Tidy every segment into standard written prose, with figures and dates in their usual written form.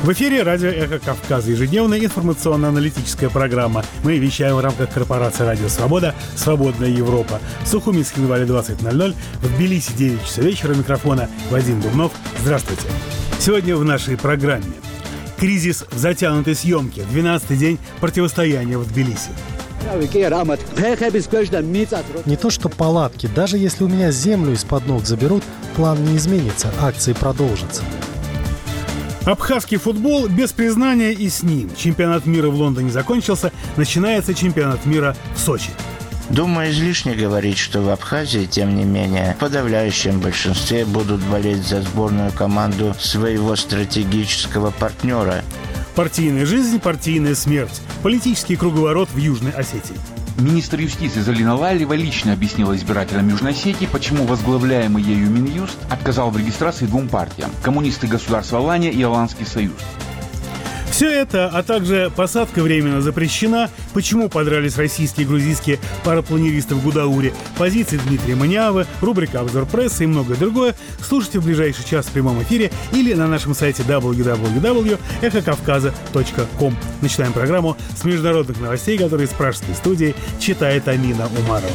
В эфире радио «Эхо Кавказа», ежедневная информационно-аналитическая программа. Мы вещаем в рамках корпорации «Радио Свобода», «Свободная Европа». В Сухуминском Вале 20:00, в Тбилиси 9 часов вечера. Микрофона Вадим Дубнов. Здравствуйте. Сегодня в нашей программе кризис в затянутой съемке. 12-й день противостояния в Тбилиси. Не то что палатки, даже если у меня землю из-под ног заберут, план не изменится, акции продолжатся. Абхазский футбол без признания и с ним. Чемпионат мира в Лондоне закончился, начинается чемпионат мира в Сочи. Думаю, излишне говорить, что в Абхазии, тем не менее, в подавляющем большинстве будут болеть за сборную команду своего стратегического партнера. Партийная жизнь, партийная смерть. Политический круговорот в Южной Осетии. Министр юстиции Залина Лалева лично объяснила избирателям Южной Осетии, почему возглавляемый ею Минюст отказал в регистрации двум партиям – коммунисты государства Алания и Аланский союз. Все это, а также посадка временно запрещена, почему подрались российские и грузинские парапланеристы в Гудауре, позиции Дмитрия Маниавы, рубрика «Обзор прессы» и многое другое слушайте в ближайший час в прямом эфире или на нашем сайте www.эхокавказа.ком. Начинаем программу с международных новостей, которые из пражской студии читает Амина Умарова.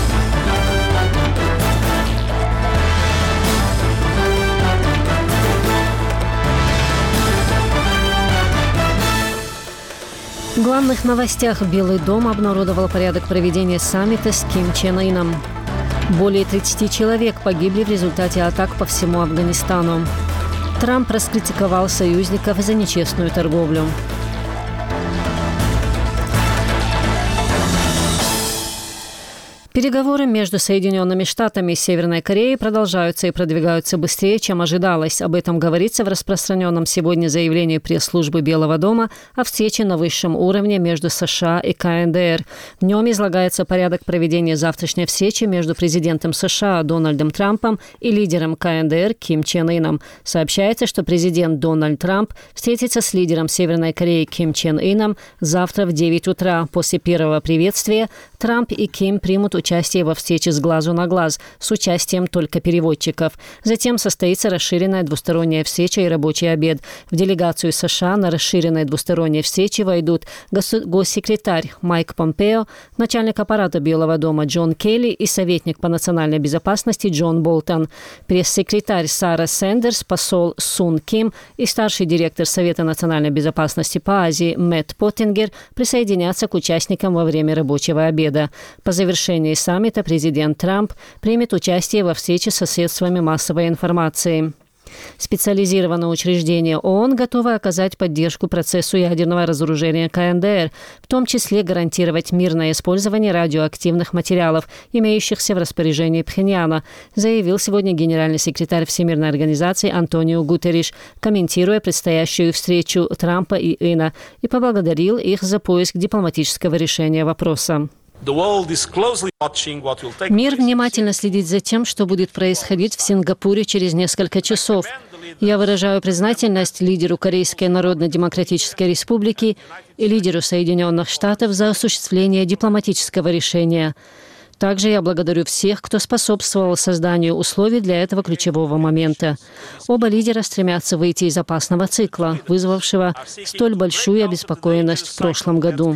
В главных новостях Белый дом обнародовал порядок проведения саммита с Ким Чен Ыном. Более 30 человек погибли в результате атак по всему Афганистану. Трамп раскритиковал союзников за нечестную торговлю. Переговоры между Соединенными Штатами и Северной Кореей продолжаются и продвигаются быстрее, чем ожидалось. Об этом говорится в распространенном сегодня заявлении пресс-службы Белого дома о встрече на высшем уровне между США и КНДР. В нем излагается порядок проведения завтрашней встречи между президентом США Дональдом Трампом и лидером КНДР Ким Чен Ыном. Сообщается, что президент Дональд Трамп встретится с лидером Северной Кореи Ким Чен Ыном завтра в 9 утра. После первого приветствия Трамп и Ким примут участие во встрече с глазу на глаз с участием только переводчиков. Затем состоится расширенная двусторонняя встреча и рабочий обед. В делегацию США на расширенной двусторонней встрече войдут госсекретарь Майк Помпео, начальник аппарата Белого дома Джон Келли и советник по национальной безопасности Джон Болтон. Пресс-секретарь Сара Сэндерс, посол Сун Ким и старший директор Совета национальной безопасности по Азии Мэтт Поттингер присоединятся к участникам во время рабочего обеда. По завершении саммита президент Трамп примет участие во встрече со средствами массовой информации. Специализированное учреждение ООН готово оказать поддержку процессу ядерного разоружения КНДР, в том числе гарантировать мирное использование радиоактивных материалов, имеющихся в распоряжении Пхеньяна, заявил сегодня генеральный секретарь Всемирной организации Антонио Гутерриш, комментируя предстоящую встречу Трампа и Ына, и поблагодарил их за поиск дипломатического решения вопроса. Мир внимательно следит за тем, что будет происходить в Сингапуре через несколько часов. Я выражаю признательность лидеру Корейской Народно-Демократической Республики и лидеру Соединенных Штатов за осуществление дипломатического решения. Также я благодарю всех, кто способствовал созданию условий для этого ключевого момента. Оба лидера стремятся выйти из опасного цикла, вызвавшего столь большую обеспокоенность в прошлом году.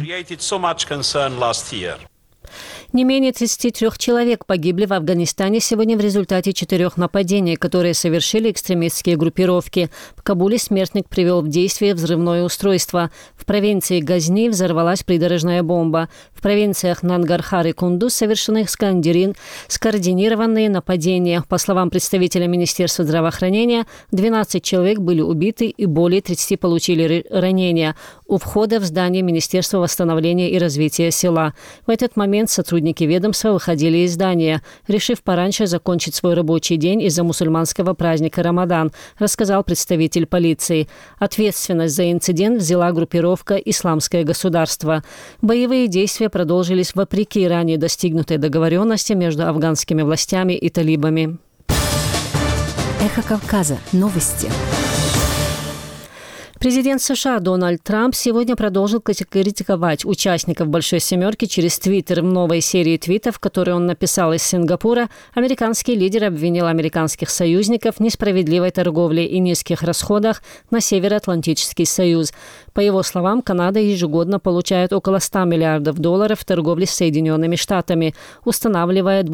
Не менее 33 человек погибли в Афганистане сегодня в результате 4 нападений, которые совершили экстремистские группировки. В Кабуле смертник привел в действие взрывное устройство. В провинции Газни взорвалась придорожная бомба. В провинциях Нангархар и Кундуз совершены скоординированные нападения. По словам представителя Министерства здравоохранения, 12 человек были убиты и более 30 получили ранения у входа в здание Министерства восстановления и развития села. В этот момент сотрудники ведомства выходили из здания, решив пораньше закончить свой рабочий день из-за мусульманского праздника Рамадан, рассказал представитель полиции. Ответственность за инцидент взяла группировка «Исламское государство». Боевые действия продолжились вопреки ранее достигнутой договоренности между афганскими властями и талибами. Эхо Кавказа. Новости. Президент США Дональд Трамп сегодня продолжил критиковать участников «Большой семерки» через Твиттер. В новой серии твитов, которые он написал из Сингапура, американский лидер обвинил американских союзников в несправедливой торговле и низких расходах на Североатлантический союз. По его словам, Канада ежегодно получает около $100 миллиардов в торговле с Соединенными Штатами, устанавливая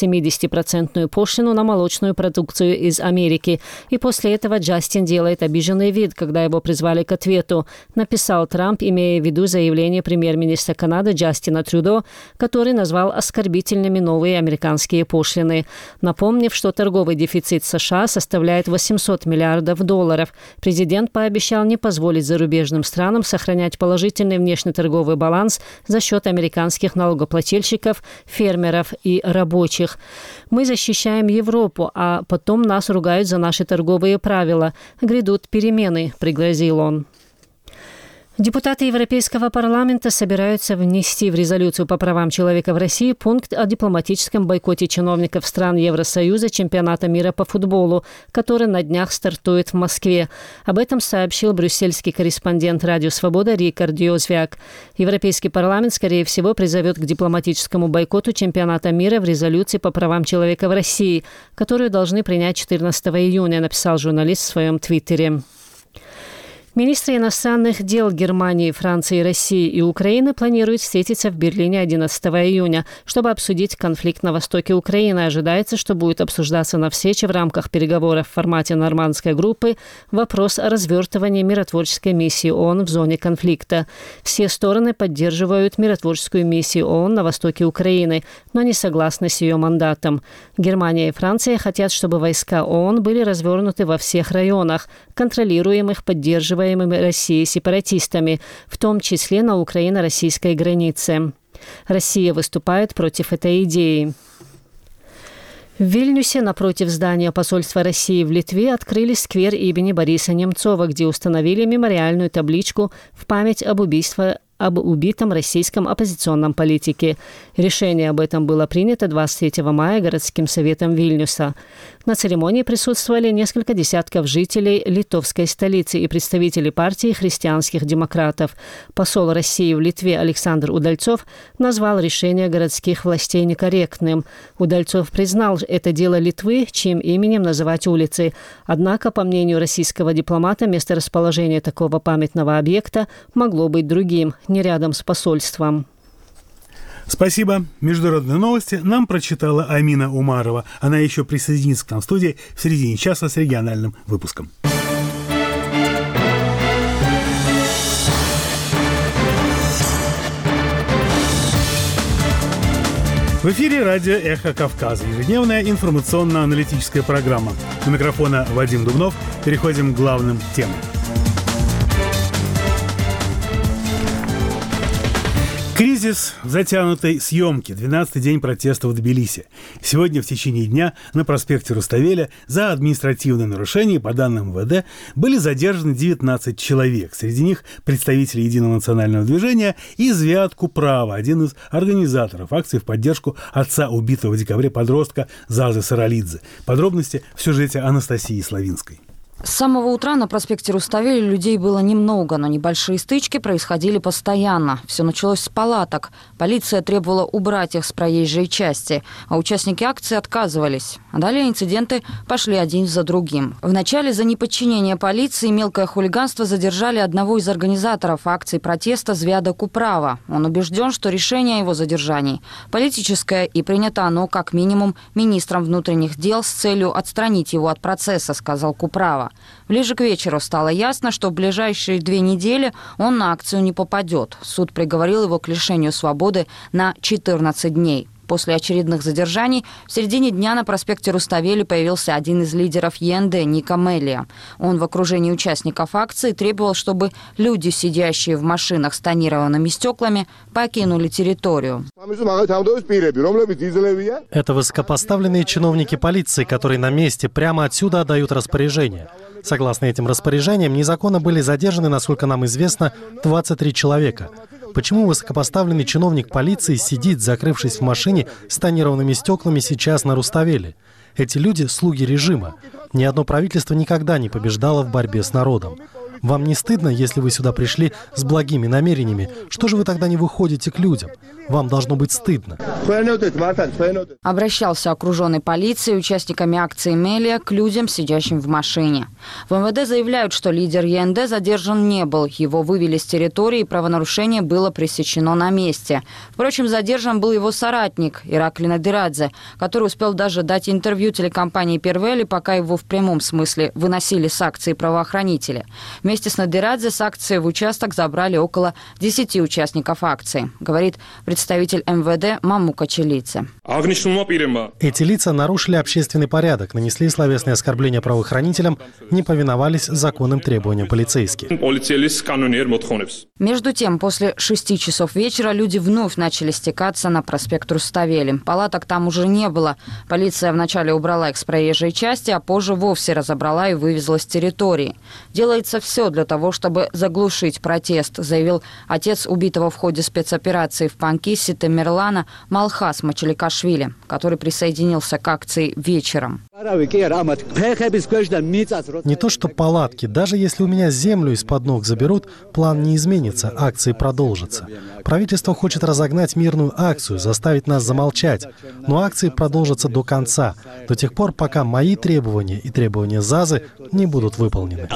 270% пошлину на молочную продукцию из Америки. И после этого Джастин делает обиженный вид, когда его призвали к ответу, написал Трамп, имея в виду заявление премьер-министра Канады Джастина Трюдо, который назвал оскорбительными новые американские пошлины. Напомнив, что торговый дефицит США составляет $800 миллиардов. Президент пообещал не позволить зарубежным странам сохранять положительный внешнеторговый баланс за счет американских налогоплательщиков, фермеров и рабочих. «Мы защищаем Европу, а потом нас ругают за наши торговые правила. Грядут перемены», — пригрозил он. Депутаты Европейского парламента собираются внести в резолюцию по правам человека в России пункт о дипломатическом бойкоте чиновников стран Евросоюза чемпионата мира по футболу, который на днях стартует в Москве. Об этом сообщил брюссельский корреспондент «Радио Свобода» Рикард Йозвяк. Европейский парламент, скорее всего, призовет к дипломатическому бойкоту чемпионата мира в резолюции по правам человека в России, которую должны принять 14 июня, написал журналист в своем твиттере. Министры иностранных дел Германии, Франции, России и Украины планируют встретиться в Берлине 11 июня, чтобы обсудить конфликт на востоке Украины. Ожидается, что будет обсуждаться на встрече в рамках переговоров в формате нормандской группы вопрос о развертывании миротворческой миссии ООН в зоне конфликта. Все стороны поддерживают миротворческую миссию ООН на востоке Украины, но не согласны с ее мандатом. Германия и Франция хотят, чтобы войска ООН были развернуты во всех районах, контролируемых, поддерживаемыми Россией сепаратистами, в том числе на украино-российской границе. Россия выступает против этой идеи. В Вильнюсе напротив здания посольства России в Литве открыли сквер имени Бориса Немцова, где установили мемориальную табличку в память об убитом российском оппозиционном политике. Решение об этом было принято 23 мая городским советом Вильнюса. На церемонии присутствовали несколько десятков жителей литовской столицы и представители партии христианских демократов. Посол России в Литве Александр Удальцов назвал решение городских властей некорректным. Удальцов признал это дело Литвы, чьим именем называть улицы. Однако, по мнению российского дипломата, месторасположение такого памятного объекта могло быть другим, не рядом с посольством. Спасибо. Международные новости нам прочитала Амина Умарова. Она еще присоединится к нам в студии в середине часа с региональным выпуском. В эфире радио «Эхо Кавказа». Ежедневная информационно-аналитическая программа. У микрофона Вадим Дубнов. Переходим к главным темам. Кризис затянутой съемки. 12-й день протестов в Тбилиси. Сегодня в течение дня на проспекте Руставеля за административное нарушение, по данным МВД, были задержаны 19 человек. Среди них представители Единого национального движения и Звиат Куправа, один из организаторов акции в поддержку отца убитого в декабре подростка Зазы Саралидзе. Подробности в сюжете Анастасии Славинской. С самого утра на проспекте Руставеля людей было немного, но небольшие стычки происходили постоянно. Все началось с палаток. Полиция требовала убрать их с проезжей части, а участники акции отказывались. А далее инциденты пошли один за другим. Вначале за неподчинение полиции и мелкое хулиганство задержали одного из организаторов акции протеста Звиада Куправа. Он убежден, что решение о его задержании политическое и принято оно как минимум министром внутренних дел с целью отстранить его от процесса, сказал Куправа. Ближе к вечеру стало ясно, что в ближайшие 2 недели он на акцию не попадет. Суд приговорил его к лишению свободы на 14 дней. После очередных задержаний в середине дня на проспекте Руставели появился один из лидеров ЕНД Ника Мелия. Он в окружении участников акции требовал, чтобы люди, сидящие в машинах с тонированными стеклами, покинули территорию. Это высокопоставленные чиновники полиции, которые на месте прямо отсюда отдают распоряжения. Согласно этим распоряжениям, незаконно были задержаны, насколько нам известно, 23 человека. Почему высокопоставленный чиновник полиции сидит, закрывшись в машине с тонированными стеклами сейчас на Руставеле? Эти люди – слуги режима. Ни одно правительство никогда не побеждало в борьбе с народом. Вам не стыдно, если вы сюда пришли с благими намерениями? Что же вы тогда не выходите к людям? Вам должно быть стыдно. Обращался окруженный полицией участниками акции «Мелия» к людям, сидящим в машине. В МВД заявляют, что лидер ЕНД задержан не был. Его вывели с территории, и правонарушение было пресечено на месте. Впрочем, задержан был его соратник Иракли Надирадзе, который успел даже дать интервью телекомпании «Первели», пока его в прямом смысле выносили с акции правоохранители. Вместе с Надирадзе с акции в участок забрали около 10 участников акции, говорит представитель МВД Мамука Челидзе. Эти лица нарушили общественный порядок, нанесли словесные оскорбления правоохранителям, не повиновались законным требованиям полицейских. Между тем, после 6 часов вечера люди вновь начали стекаться на проспект Руставели. Палаток там уже не было. Полиция вначале убрала их с проезжей части, а позже вовсе разобрала и вывезла с территории. Делается все для того, чтобы заглушить протест, заявил отец убитого в ходе спецоперации в Панкиссе Тамерлана Малхас Мачаликашвили, который присоединился к акции вечером. Не то что палатки, даже если у меня землю из-под ног заберут, план не изменится, акции продолжатся. Правительство хочет разогнать мирную акцию, заставить нас замолчать. Но акции продолжатся до конца, до тех пор, пока мои требования и требования ЗАЗы не будут выполнены.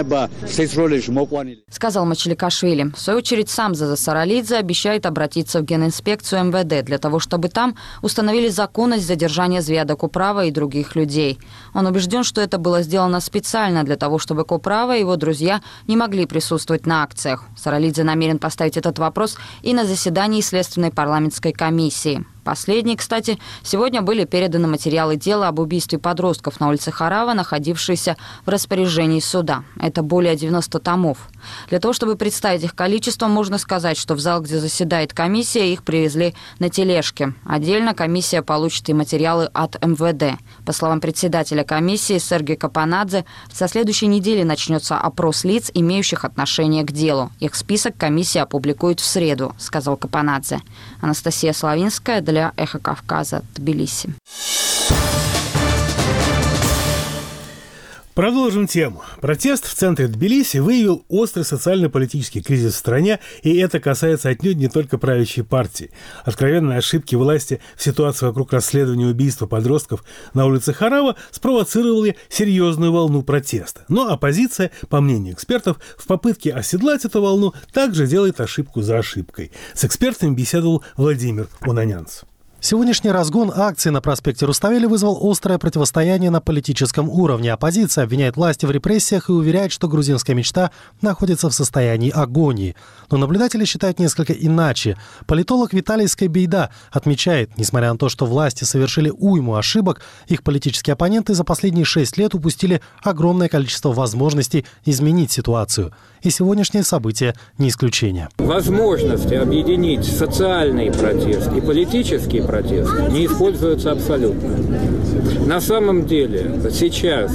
Сказал Мачаликашвили. В свою очередь, сам Заза Саралидзе обещает обратиться в Генинспекцию МВД для того, чтобы там установили законность задержания Звяда Куправа и других людей. Он убежден, что это было сделано специально для того, чтобы Куправа и его друзья не могли присутствовать на акциях. Саралидзе намерен поставить этот вопрос и на заседании Следственной парламентской комиссии. Последней, кстати, сегодня были переданы материалы дела об убийстве подростков на улице Харава, находившиеся в распоряжении суда. Это более 90 томов. Для того, чтобы представить их количество, можно сказать, что в зал, где заседает комиссия, их привезли на тележке. Отдельно комиссия получит и материалы от МВД. По словам председателя комиссии Сергея Капанадзе, со следующей недели начнется опрос лиц, имеющих отношение к делу. Их список комиссия опубликует в среду, сказал Капанадзе. Анастасия Славинская для «Эхо Кавказа», Тбилиси. Продолжим тему. Протест в центре Тбилиси выявил острый социально-политический кризис в стране, и это касается отнюдь не только правящей партии. Откровенные ошибки власти в ситуации вокруг расследования убийства подростков на улице Харава спровоцировали серьезную волну протеста. Но оппозиция, по мнению экспертов, в попытке оседлать эту волну также делает ошибку за ошибкой. С экспертами беседовал Владимир Унанянц. Сегодняшний разгон акций на проспекте Руставели вызвал острое противостояние на политическом уровне. Оппозиция обвиняет власти в репрессиях и уверяет, что грузинская мечта находится в состоянии агонии. Но наблюдатели считают несколько иначе. Политолог Виталий Скайбейда отмечает, несмотря на то, что власти совершили уйму ошибок, их политические оппоненты за последние 6 лет упустили огромное количество возможностей изменить ситуацию. И сегодняшнее событие не исключение. Возможности объединить социальный протест и политический протест не используются абсолютно. На самом деле сейчас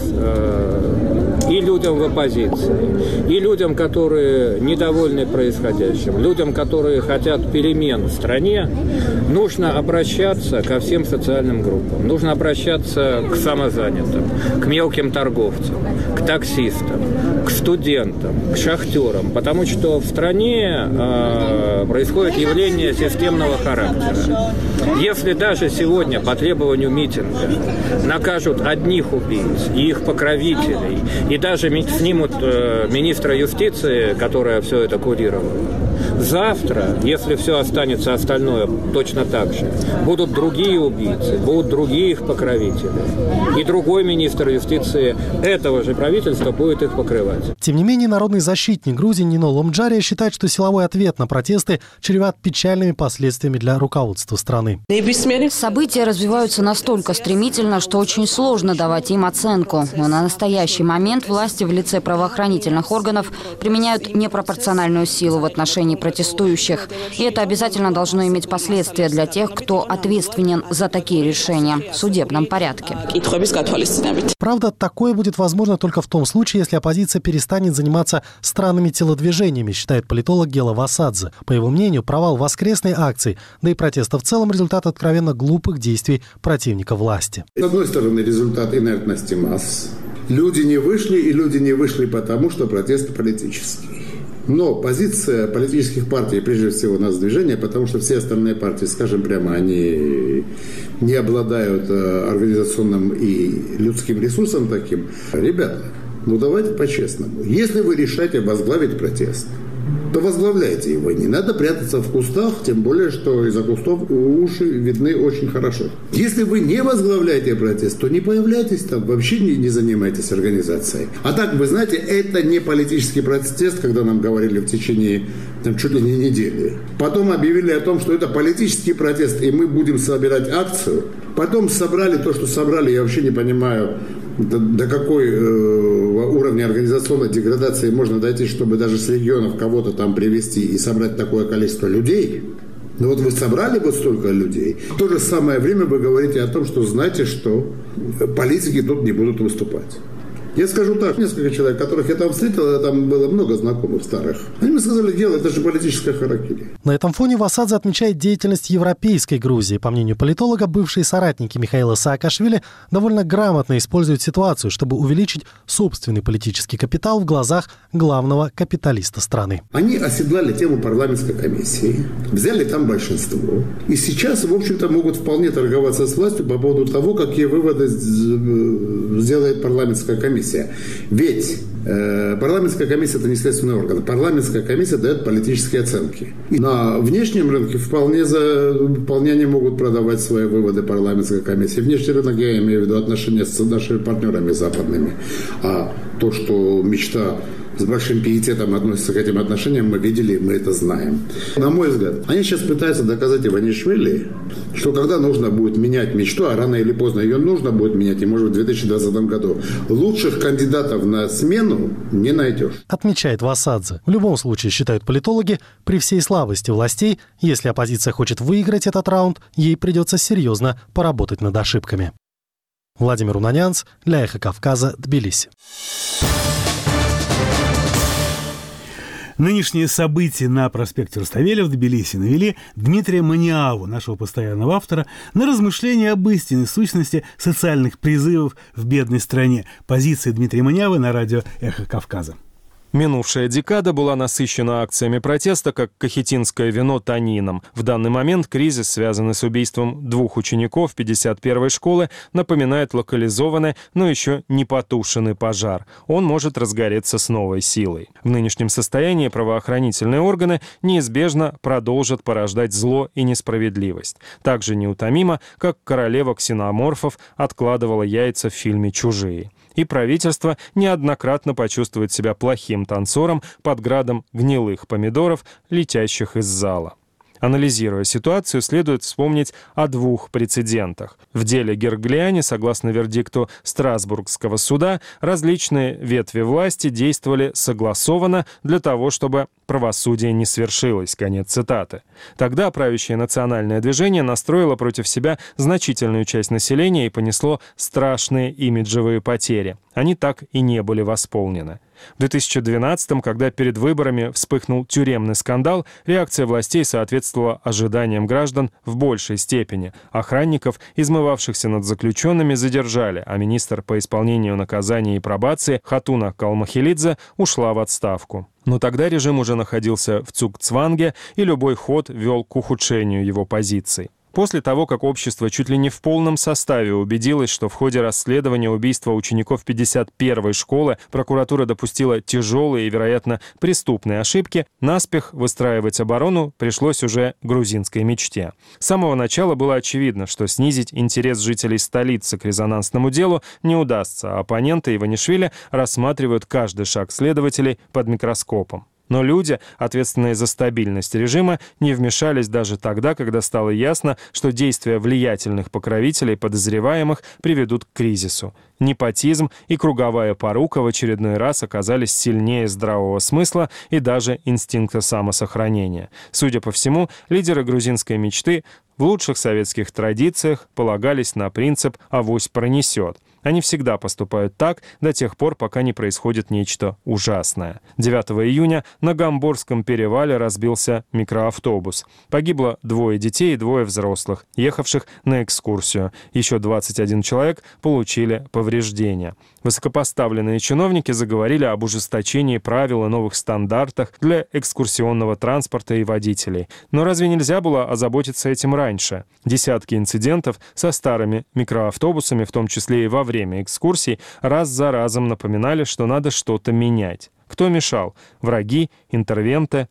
и людям в оппозиции, и людям, которые недовольны происходящим, людям, которые хотят перемен в стране, нужно обращаться ко всем социальным группам. Нужно обращаться к самозанятым, к мелким торговцам, к таксистам, к студентам, к шахтерам, потому что в стране происходит явление системного характера. Если даже сегодня по требованию митинга накажут одних убийц и их покровителей, и даже снимут министра юстиции, которая все это курировала, завтра, если все останется остальное точно так же, будут другие убийцы, будут другие их покровители. И другой министр юстиции этого же правительства будет их покрывать. Тем не менее, народный защитник Грузии Нино Ломджария считает, что силовой ответ на протесты чреват печальными последствиями для руководства страны. События развиваются настолько стремительно, что очень сложно давать им оценку. Но на настоящий момент власти в лице правоохранительных органов применяют непропорциональную силу в отношении протестующих. И это обязательно должно иметь последствия для тех, кто ответственен за такие решения в судебном порядке. Правда, такое будет возможно только в том случае, если оппозиция перестанет заниматься странными телодвижениями, считает политолог Гела Васадзе. По его мнению, провал воскресной акции, да и протеста в целом, результат откровенно глупых действий противника власти. С одной стороны, результат инертности масс, Люди не вышли, и люди не вышли потому, что протест политический. Но позиция политических партий, прежде всего нас движения, потому что все остальные партии, скажем прямо, они не обладают организационным и людским ресурсом таким. Ребята, ну давайте по-честному. Если вы решаете возглавить протест, то возглавляйте его. Не надо прятаться в кустах, тем более, что из-за кустов уши видны очень хорошо. Если вы не возглавляете протест, то не появляйтесь там, вообще не занимайтесь организацией. А так, вы знаете, это не политический протест, когда нам говорили в течение чуть ли не недели. Потом объявили о том, что это политический протест, и мы будем собирать акцию. Потом собрали то, что собрали, я вообще не понимаю, до какой уровня организационной деградации можно дойти, чтобы даже с регионов кого-то там привести и собрать такое количество людей. Но вот вы собрали вот столько людей. В то же самое время вы говорите о том, что знаете, что политики тут не будут выступать. Я скажу так, несколько человек, которых я там встретил, там было много знакомых старых. Они мне сказали, дело, это же политическая харакири. На этом фоне Васадзе отмечает деятельность европейской Грузии. По мнению политолога, бывшие соратники Михаила Саакашвили довольно грамотно используют ситуацию, чтобы увеличить собственный политический капитал в глазах главного капиталиста страны. Они оседлали тему парламентской комиссии, взяли там большинство. И сейчас, в общем-то, могут вполне торговаться с властью по поводу того, какие выводы сделает парламентская комиссия. Ведь парламентская комиссия – это не следственный орган. Парламентская комиссия дает политические оценки. И на внешнем рынке вполне они могут продавать свои выводы парламентской комиссии. Внешний рынок, я имею в виду отношения с нашими партнерами западными. А то, что мечта с большим пиететом относится к этим отношениям, мы видели, мы это знаем. На мой взгляд, они сейчас пытаются доказать Иванишвили, что когда нужно будет менять мечту, а рано или поздно ее нужно будет менять, и может в 2020 году, лучших кандидатов на смену не найдешь. Отмечает Васадзе. В любом случае, считают политологи, при всей слабости властей, если оппозиция хочет выиграть этот раунд, ей придется серьезно поработать над ошибками. Владимир Унанянц для «Эхо Кавказа», Тбилиси. Нынешние события на проспекте Руставели в Тбилиси навели Дмитрия Маниаву, нашего постоянного автора, на размышления об истинной сущности социальных призывов в бедной стране. Позиция Дмитрия Маниавы на радио «Эхо Кавказа». Минувшая декада была насыщена акциями протеста, как кахетинское вино танином. В данный момент кризис, связанный с убийством 2 учеников 51-й школы, напоминает локализованный, но еще не потушенный пожар. Он может разгореться с новой силой. В нынешнем состоянии правоохранительные органы неизбежно продолжат порождать зло и несправедливость. Так же неутомимо, как королева ксеноморфов откладывала яйца в фильме «Чужие». И правительство неоднократно почувствует себя плохим танцором под градом гнилых помидоров, летящих из зала. Анализируя ситуацию, следует вспомнить о 2 прецедентах. В деле Герглиани, согласно вердикту Страсбургского суда, различные ветви власти действовали согласованно для того, чтобы правосудие не свершилось. Конец цитаты. Тогда правящее национальное движение настроило против себя значительную часть населения и понесло страшные имиджевые потери. Они так и не были восполнены. В 2012-м, когда перед выборами вспыхнул тюремный скандал, реакция властей соответствовала ожиданиям граждан в большей степени. Охранников, измывавшихся над заключенными, задержали, а министр по исполнению наказания и пробации Хатуна Калмахилидзе ушла в отставку. Но тогда режим уже находился в цугцванге, и любой ход вел к ухудшению его позиций. После того, как общество чуть ли не в полном составе убедилось, что в ходе расследования убийства учеников 51-й школы прокуратура допустила тяжелые и, вероятно, преступные ошибки, наспех выстраивать оборону пришлось уже грузинской мечте. С самого начала было очевидно, что снизить интерес жителей столицы к резонансному делу не удастся, а оппоненты Иванишвили рассматривают каждый шаг следователей под микроскопом. Но люди, ответственные за стабильность режима, не вмешались даже тогда, когда стало ясно, что действия влиятельных покровителей подозреваемых приведут к кризису. Непотизм и круговая порука в очередной раз оказались сильнее здравого смысла и даже инстинкта самосохранения. Судя по всему, лидеры грузинской мечты в лучших советских традициях полагались на принцип «авось пронесет». Они всегда поступают так до тех пор, пока не происходит нечто ужасное. 9 июня на Гамбургском перевале разбился микроавтобус. Погибло 2 детей и 2 взрослых, ехавших на экскурсию. Еще 21 человек получили повреждения. Высокопоставленные чиновники заговорили об ужесточении правил и новых стандартах для экскурсионного транспорта и водителей. Но разве нельзя было озаботиться этим раньше? Десятки инцидентов со старыми микроавтобусами, в том числе и во время экскурсий, раз за разом напоминали, что надо что-то менять. Кто мешал? Враги, интервенты?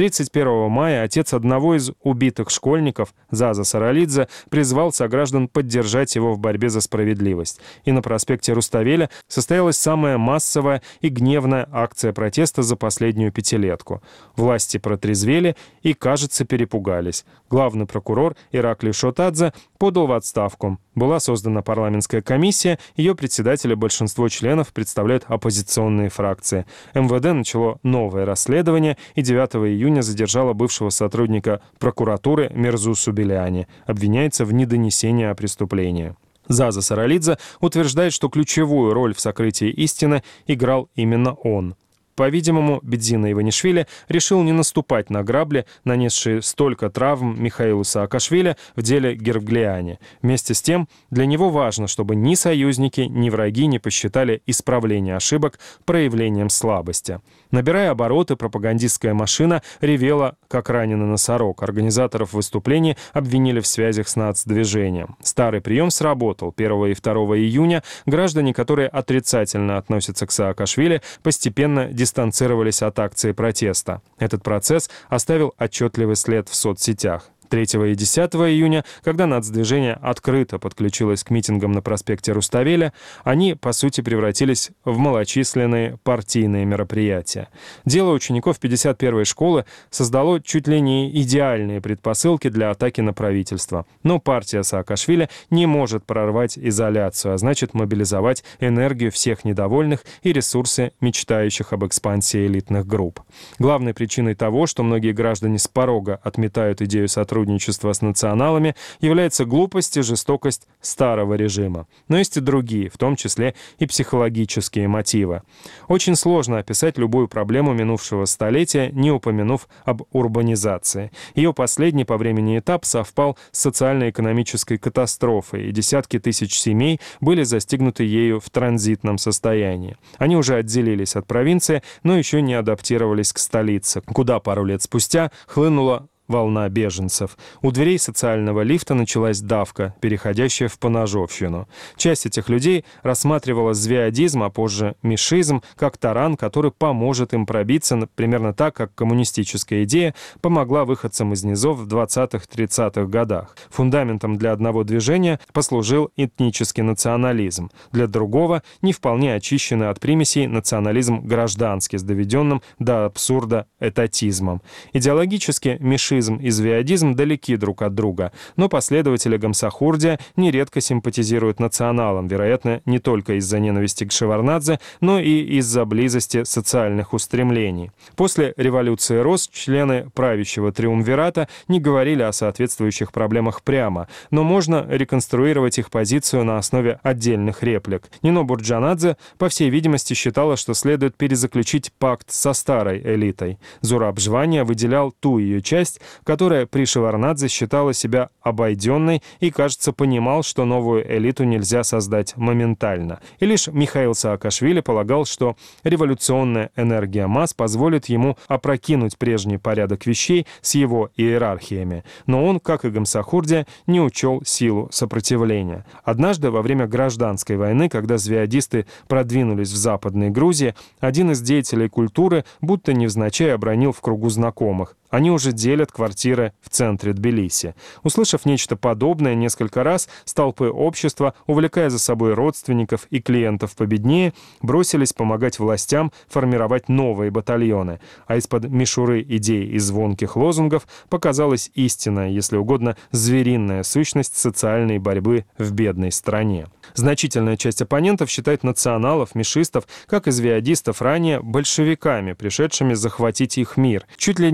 31 мая отец одного из убитых школьников, Заза Саралидзе, призвал сограждан поддержать его в борьбе за справедливость. И на проспекте Руставеля состоялась самая массовая и гневная акция протеста за последнюю пятилетку. Власти протрезвели и, кажется, перепугались. Главный прокурор Ираклий Шотадзе подал в отставку. Была создана парламентская комиссия, ее председателя большинство членов представляют оппозиционные фракции. МВД начало новое расследование и 9 июня задержало бывшего сотрудника прокуратуры Мирзу Субеляни. Обвиняется в недонесении о преступлении. Заза Саралидзе утверждает, что ключевую роль в сокрытии истины играл именно он. По-видимому, Бедзина Иванишвили решил не наступать на грабли, нанесшие столько травм Михаилу Саакашвили в деле Герглиани. Вместе с тем, для него важно, чтобы ни союзники, ни враги не посчитали исправление ошибок проявлением слабости. Набирая обороты, пропагандистская машина ревела, как раненый носорог. Организаторов выступлений обвинили в связях с нацдвижением. Старый прием сработал. 1 и 2 июня граждане, которые отрицательно относятся к Саакашвили, постепенно дистанцировались от акции протеста. Этот процесс оставил отчетливый след в соцсетях. 3 и 10 июня, когда нацдвижение открыто подключилось к митингам на проспекте Руставеля, они, по сути, превратились в малочисленные партийные мероприятия. Дело учеников 51-й школы создало чуть ли не идеальные предпосылки для атаки на правительство. Но партия Саакашвили не может прорвать изоляцию, а значит мобилизовать энергию всех недовольных и ресурсы мечтающих об экспансии элитных групп. Главной причиной того, что многие граждане с порога отметают идею сотрудничества с националами, является глупость и жестокость старого режима. Но есть и другие, в том числе и психологические мотивы. Очень сложно описать любую проблему минувшего столетия, не упомянув об урбанизации. Ее последний по времени этап совпал с социально-экономической катастрофой, и десятки тысяч семей были застигнуты ею в транзитном состоянии. Они уже отделились от провинции, но еще не адаптировались к столице, куда пару лет спустя хлынула волна беженцев. У дверей социального лифта началась давка, переходящая в поножовщину. Часть этих людей рассматривала звеадизм, а позже мишизм, как таран, который поможет им пробиться, примерно так, как коммунистическая идея помогла выходцам из низов в 20-30-х годах. Фундаментом для одного движения послужил этнический национализм, для другого — не вполне очищенный от примесей национализм гражданский, с доведенным до абсурда этатизмом. Идеологически мишизм и звеадизм далеки друг от друга, но последователи Гамсахурдия нередко симпатизируют националам, вероятно, не только из-за ненависти к Шеварднадзе, но и из-за близости социальных устремлений. После революции РОС члены правящего триумвирата не говорили о соответствующих проблемах прямо, но можно реконструировать их позицию на основе отдельных реплик. Нино Бурджанадзе, по всей видимости, считала, что следует перезаключить пакт со старой элитой. Зураб Жвания выделял ту ее часть, которая при Шеварднадзе считала себя обойденной и, кажется, понимал, что новую элиту нельзя создать моментально. И лишь Михаил Саакашвили полагал, что революционная энергия масс позволит ему опрокинуть прежний порядок вещей с его иерархиями. Но он, как и Гамсахурдия, не учел силу сопротивления. Однажды, во время гражданской войны, когда звеадисты продвинулись в Западной Грузии, один из деятелей культуры будто невзначай обронил в кругу знакомых: они уже делят квартиры в центре Тбилиси. Услышав нечто подобное несколько раз, столпы общества, увлекая за собой родственников и клиентов победнее, бросились помогать властям формировать новые батальоны. А из-под мишуры идей и звонких лозунгов показалась истинная, если угодно, звериная сущность социальной борьбы в бедной стране. Значительная часть оппонентов считает националов, мишистов, как и звеадистов ранее, большевиками, пришедшими захватить их мир, чуть ли не чужими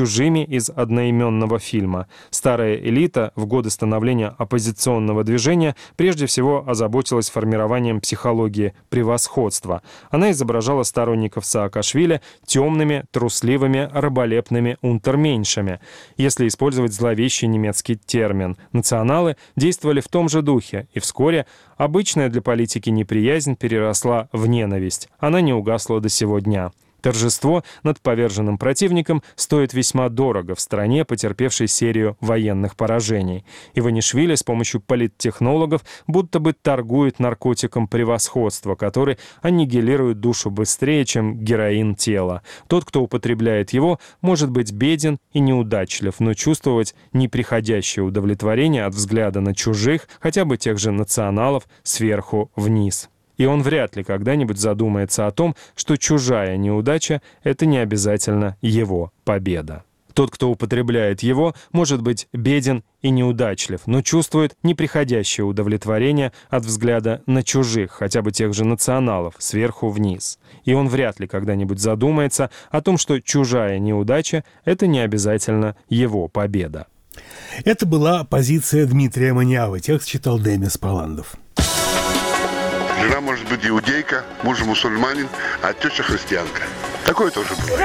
чужими из одноименного фильма. Старая элита в годы становления оппозиционного движения прежде всего озаботилась формированием психологии превосходства. Она изображала сторонников Саакашвили темными, трусливыми, раболепными унтерменшами. Если использовать зловещий немецкий термин, националы действовали в том же духе, и вскоре обычная для политики неприязнь переросла в ненависть. Она не угасла до сего дня. Торжество над поверженным противником стоит весьма дорого в стране, потерпевшей серию военных поражений. Иванишвили с помощью политтехнологов будто бы торгует наркотиком превосходства, который аннигилирует душу быстрее, чем героин тела. Тот, кто употребляет его, может быть беден и неудачлив, но чувствовать неприходящее удовлетворение от взгляда на чужих, хотя бы тех же националов, сверху вниз. И он вряд ли когда-нибудь задумается о том, что чужая неудача — это не обязательно его победа. Тот, кто употребляет его, может быть беден и неудачлив, но чувствует неприходящее удовлетворение от взгляда на чужих, хотя бы тех же националов, сверху вниз. И он вряд ли когда-нибудь задумается о том, что чужая неудача — это не обязательно его победа. Это была позиция Дмитрия Маниавы. Текст читал Демис Паландов. Жена может быть иудейка, муж мусульманин, а теща христианка. Такое тоже бывает.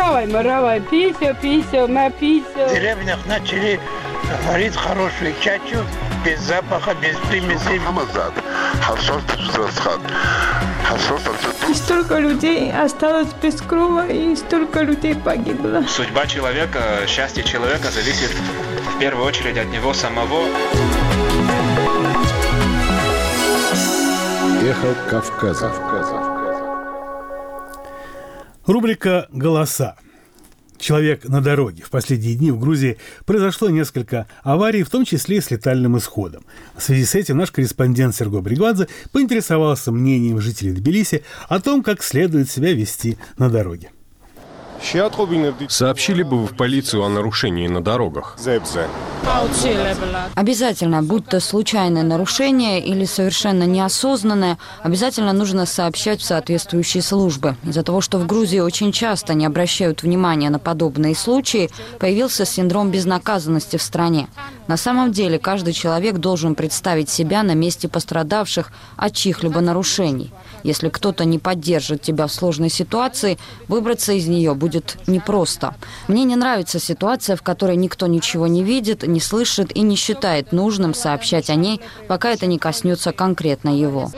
В деревнях начали варить хорошую чачу, без запаха, без примесей. И столько людей осталось без крова, и столько людей погибло. Судьба человека, счастье человека зависит в первую очередь от него самого. Эхо Кавказа. Рубрика «Голоса». Человек на дороге. В последние дни в Грузии произошло несколько аварий, в том числе и с летальным исходом. В связи с этим наш корреспондент Серго Бригвадзе поинтересовался мнением жителей Тбилиси о том, как следует себя вести на дороге. Сообщили бы вы в полицию о нарушении на дорогах? Обязательно, будь то случайное нарушение или совершенно неосознанное, обязательно нужно сообщать в соответствующие службы. Из-за того, что в Грузии очень часто не обращают внимания на подобные случаи, появился синдром безнаказанности в стране. На самом деле, каждый человек должен представить себя на месте пострадавших от чьих-либо нарушений. Если кто-то не поддержит тебя в сложной ситуации, выбраться из нее будет непросто. Мне не нравится ситуация, в которой никто ничего не видит, не слышит и не считает нужным сообщать о ней, пока это не коснется конкретно его.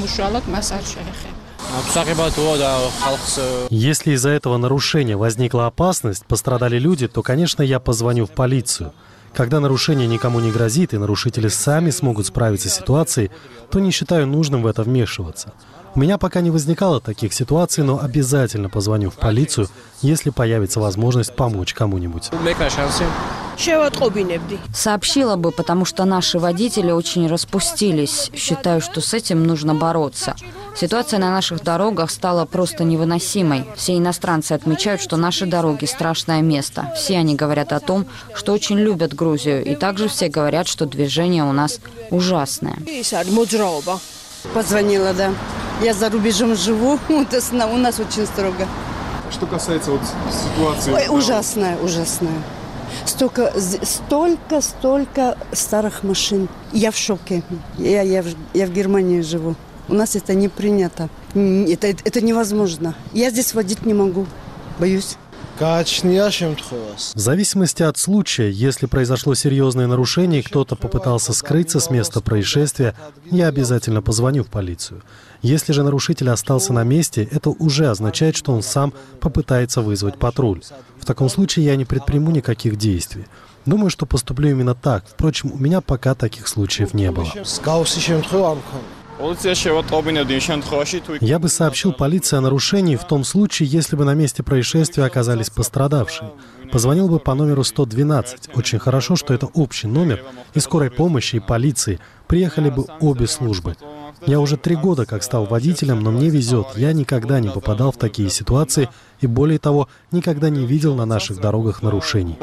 Если из-за этого нарушения возникла опасность, пострадали люди, то, конечно, я позвоню в полицию. Когда нарушение никому не грозит и нарушители сами смогут справиться с ситуацией, то не считаю нужным в это вмешиваться. У меня пока не возникало таких ситуаций, но обязательно позвоню в полицию, если появится возможность помочь кому-нибудь. Сообщила бы, потому что наши водители очень распустились. Считаю, что с этим нужно бороться. Ситуация на наших дорогах стала просто невыносимой. Все иностранцы отмечают, что наши дороги – страшное место. Все они говорят о том, что очень любят Грузию. И также все говорят, что движение у нас ужасное. Позвонила, да. Я за рубежом живу, у нас очень строго. Что касается ситуации... Ой, ужасная. Столько старых машин. Я в шоке. Я в Германии живу. У нас это не принято. Это невозможно. Я здесь водить не могу. Боюсь. В зависимости от случая, если произошло серьезное нарушение и кто-то попытался скрыться с места происшествия, я обязательно позвоню в полицию. Если же нарушитель остался на месте, это уже означает, что он сам попытается вызвать патруль. В таком случае я не предприму никаких действий. Думаю, что поступлю именно так. Впрочем, у меня пока таких случаев не было. Я бы сообщил полиции о нарушении в том случае, если бы на месте происшествия оказались пострадавшие. Позвонил бы по номеру 112. Очень хорошо, что это общий номер, и скорой помощи, и полиции. Приехали бы обе службы. Я уже 3 года как стал водителем, но мне везет. Я никогда не попадал в такие ситуации, и более того, никогда не видел на наших дорогах нарушений.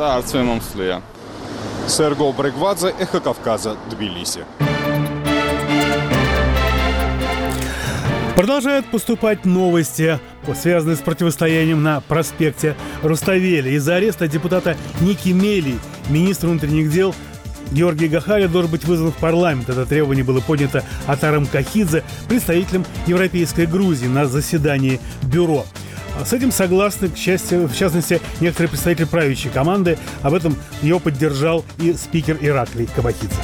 Серго Бригвадзе, Эхо Кавказа, Тбилиси. Продолжают поступать новости связанный с противостоянием на проспекте Руставели. Из-за ареста депутата Ники Мели министр внутренних дел Георгий Гахаря должен быть вызван в парламент. Это требование было поднято Атаром Кахидзе, представителем Европейской Грузии, на заседании бюро. С этим согласны, в частности, некоторые представители правящей команды. Об этом его поддержал и спикер Ираклий Кабахидзе.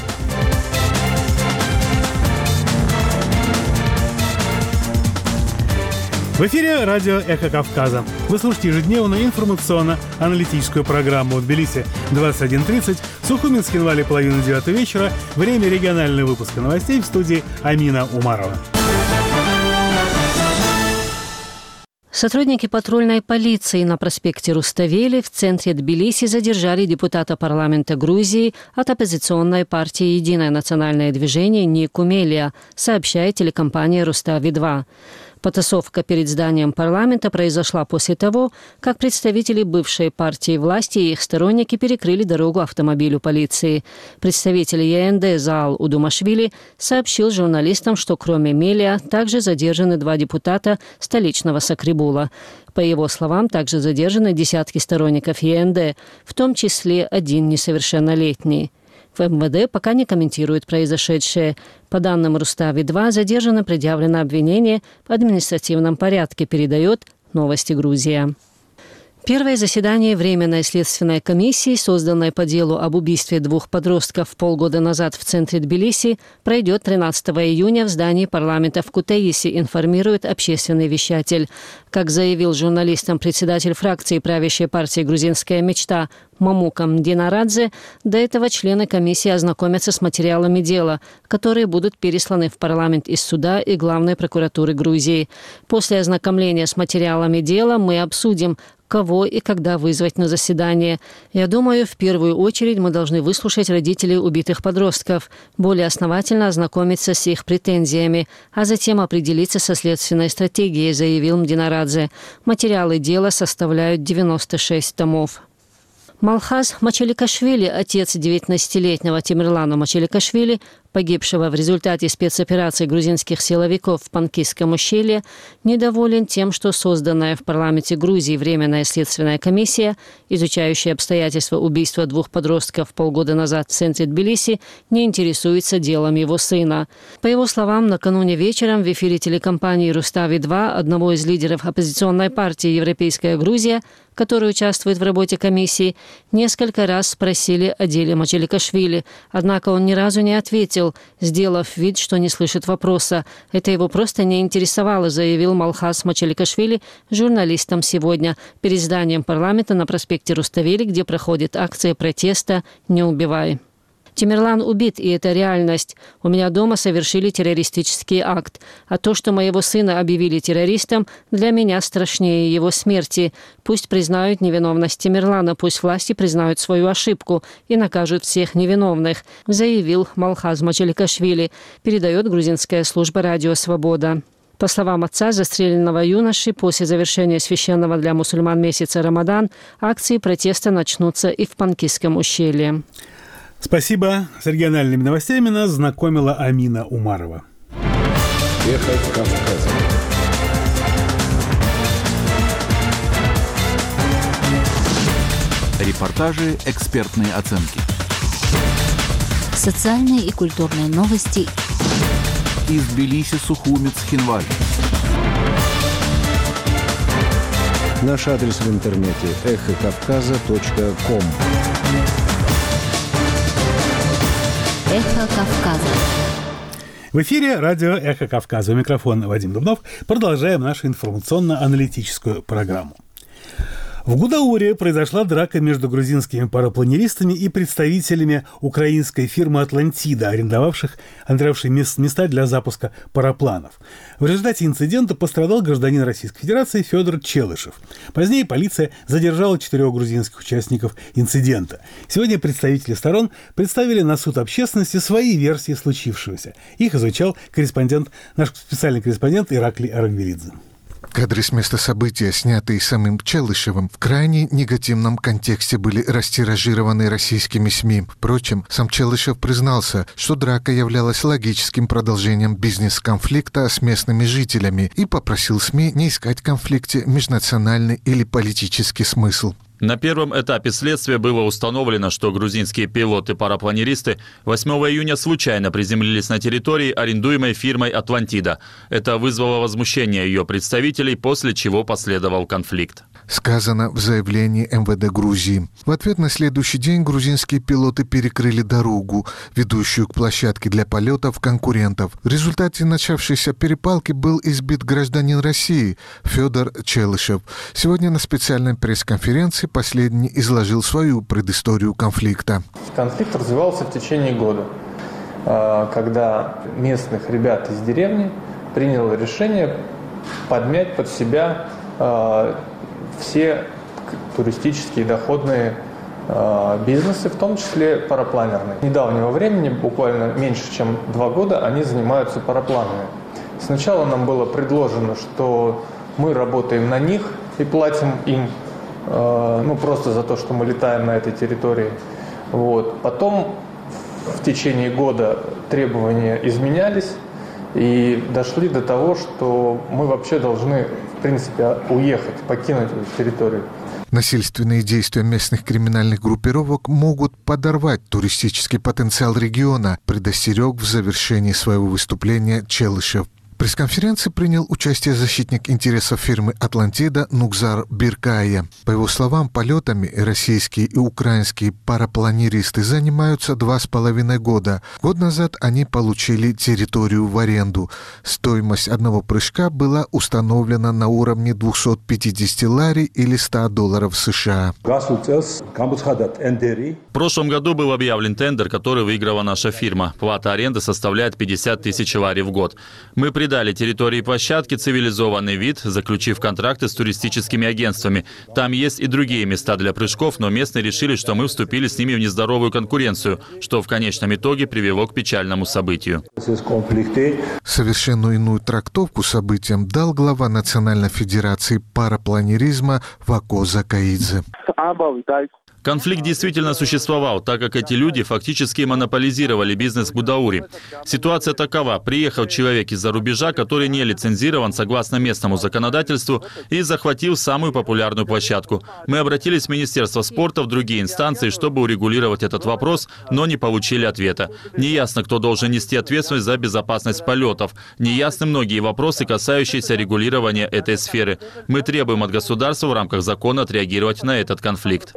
В эфире радио «Эхо Кавказа». Вы слушаете ежедневную информационно-аналитическую программу в Тбилиси 21:30, в Сухуми, Цхинвале 8:30 вечера. Время регионального выпуска новостей в студии Амина Умарова. Сотрудники патрульной полиции на проспекте Руставели в центре Тбилиси задержали депутата парламента Грузии от оппозиционной партии «Единое национальное движение» Нику Мелия, сообщает телекомпания «Рустави-2». Потасовка перед зданием парламента произошла после того, как представители бывшей партии власти и их сторонники перекрыли дорогу автомобилю полиции. Представитель ЕНД Заал Удумашвили сообщил журналистам, что кроме Мелия также задержаны 2 депутата столичного Сакрибула. По его словам, также задержаны десятки сторонников ЕНД, в том числе 1 несовершеннолетний. В МВД пока не комментируют произошедшее. По данным Рустави-2, задержано предъявлено обвинение в административном порядке, передает «Новости Грузия». Первое заседание Временной следственной комиссии, созданной по делу об убийстве 2 подростков полгода назад в центре Тбилиси, пройдет 13 июня в здании парламента в Кутаиси, информирует общественный вещатель. Как заявил журналистам председатель фракции правящей партии «Грузинская мечта» Мамука Мдинарадзе, до этого члены комиссии ознакомятся с материалами дела, которые будут пересланы в парламент из суда и главной прокуратуры Грузии. После ознакомления с материалами дела мы обсудим, кого и когда вызвать на заседание. Я думаю, в первую очередь мы должны выслушать родителей убитых подростков, более основательно ознакомиться с их претензиями, а затем определиться со следственной стратегией, заявил Мдинарадзе. Материалы дела составляют 96 томов. Малхаз Мачеликашвили, отец 19-летнего Тимирлана Мачеликашвили, погибшего в результате спецоперации грузинских силовиков в Панкисском ущелье, недоволен тем, что созданная в парламенте Грузии Временная следственная комиссия, изучающая обстоятельства убийства 2 подростков полгода назад в центре Тбилиси, не интересуется делом его сына. По его словам, накануне вечером в эфире телекомпании «Рустави-2» одного из лидеров оппозиционной партии «Европейская Грузия», который участвует в работе комиссии, несколько раз спросили о деле Мачеликашвили, однако он ни разу не ответил, сделав вид, что не слышит вопроса. Это его просто не интересовало, заявил Малхаз Мачеликашвили журналистам сегодня перед зданием парламента на проспекте Руставели, где проходит акция протеста «Не убивай». Тимирлан убит, и это реальность. У меня дома совершили террористический акт. А то, что моего сына объявили террористом, для меня страшнее его смерти. Пусть признают невиновность Тимирлана, пусть власти признают свою ошибку и накажут всех невиновных, заявил Малхаз Мачеликашвили, передает грузинская служба «Радио Свобода». По словам отца застреленного юноши, после завершения священного для мусульман месяца Рамадан акции протеста начнутся и в Панкисском ущелье. Спасибо. С региональными новостями нас знакомила Амина Умарова. Эхо Кавказа. Репортажи, экспертные оценки. Социальные и культурные новости. Из Тбилиси, Сухуми, Цхинвали. Наш адрес в интернете эхокавказа.ком. Эхо Кавказа. В эфире радио «Эхо Кавказа». У микрофона Вадим Дубнов. Продолжаем нашу информационно-аналитическую программу. В Гудауре произошла драка между грузинскими парапланеристами и представителями украинской фирмы «Атлантида», арендовавших места для запуска парапланов. В результате инцидента пострадал гражданин Российской Федерации Федор Челышев. Позднее полиция задержала 4 грузинских участников инцидента. Сегодня представители сторон представили на суд общественности свои версии случившегося. Их изучал наш специальный корреспондент Ираклий Арангвелидзе. Кадры с места события, снятые самим Челышевым, в крайне негативном контексте были растиражированы российскими СМИ. Впрочем, сам Челышев признался, что драка являлась логическим продолжением бизнес-конфликта с местными жителями и попросил СМИ не искать в конфликте межнациональный или политический смысл. На первом этапе следствия было установлено, что грузинские пилоты-парапланеристы 8 июня случайно приземлились на территории, арендуемой фирмой «Атлантида». Это вызвало возмущение ее представителей, после чего последовал конфликт. Сказано в заявлении МВД Грузии. В ответ на следующий день грузинские пилоты перекрыли дорогу, ведущую к площадке для полетов конкурентов. В результате начавшейся перепалки был избит гражданин России Федор Челышев. Сегодня на специальной пресс-конференции последний изложил свою предысторию конфликта. Конфликт развивался в течение года, когда местных ребят из деревни приняло решение подмять под себя все туристические доходные бизнесы, в том числе парапланерные. С недавнего времени, буквально меньше чем 2 года, они занимаются парапланами. Сначала нам было предложено, что мы работаем на них и платим им просто за то, что мы летаем на этой территории. Потом в течение года требования изменялись и дошли до того, что мы вообще должны, в принципе, уехать, покинуть эту территорию. Насильственные действия местных криминальных группировок могут подорвать туристический потенциал региона, предостерег в завершении своего выступления Челышев. В пресс-конференции принял участие защитник интересов фирмы «Атлантида» Нукзар Биркая. По его словам, полетами российские и украинские парапланеристы занимаются 2,5 года. Год назад они получили территорию в аренду. Стоимость одного прыжка была установлена на уровне 250 лари или $100 США. В прошлом году был объявлен тендер, который выиграла наша фирма. Плата аренды составляет 50 тысяч лари в год. Мы придали территории площадки цивилизованный вид, заключив контракты с туристическими агентствами. Там есть и другие места для прыжков, но местные решили, что мы вступили с ними в нездоровую конкуренцию, что в конечном итоге привело к печальному событию. Совершенно иную трактовку событиям дал глава Национальной федерации парапланеризма Вако Закаидзе. Конфликт действительно существовал, так как эти люди фактически монополизировали бизнес в Гудауре. Ситуация такова. Приехал человек из-за рубежа, который не лицензирован согласно местному законодательству, и захватил самую популярную площадку. Мы обратились в Министерство спорта, в другие инстанции, чтобы урегулировать этот вопрос, но не получили ответа. Неясно, кто должен нести ответственность за безопасность полетов. Неясны многие вопросы, касающиеся регулирования этой сферы. Мы требуем от государства в рамках закона отреагировать на этот конфликт.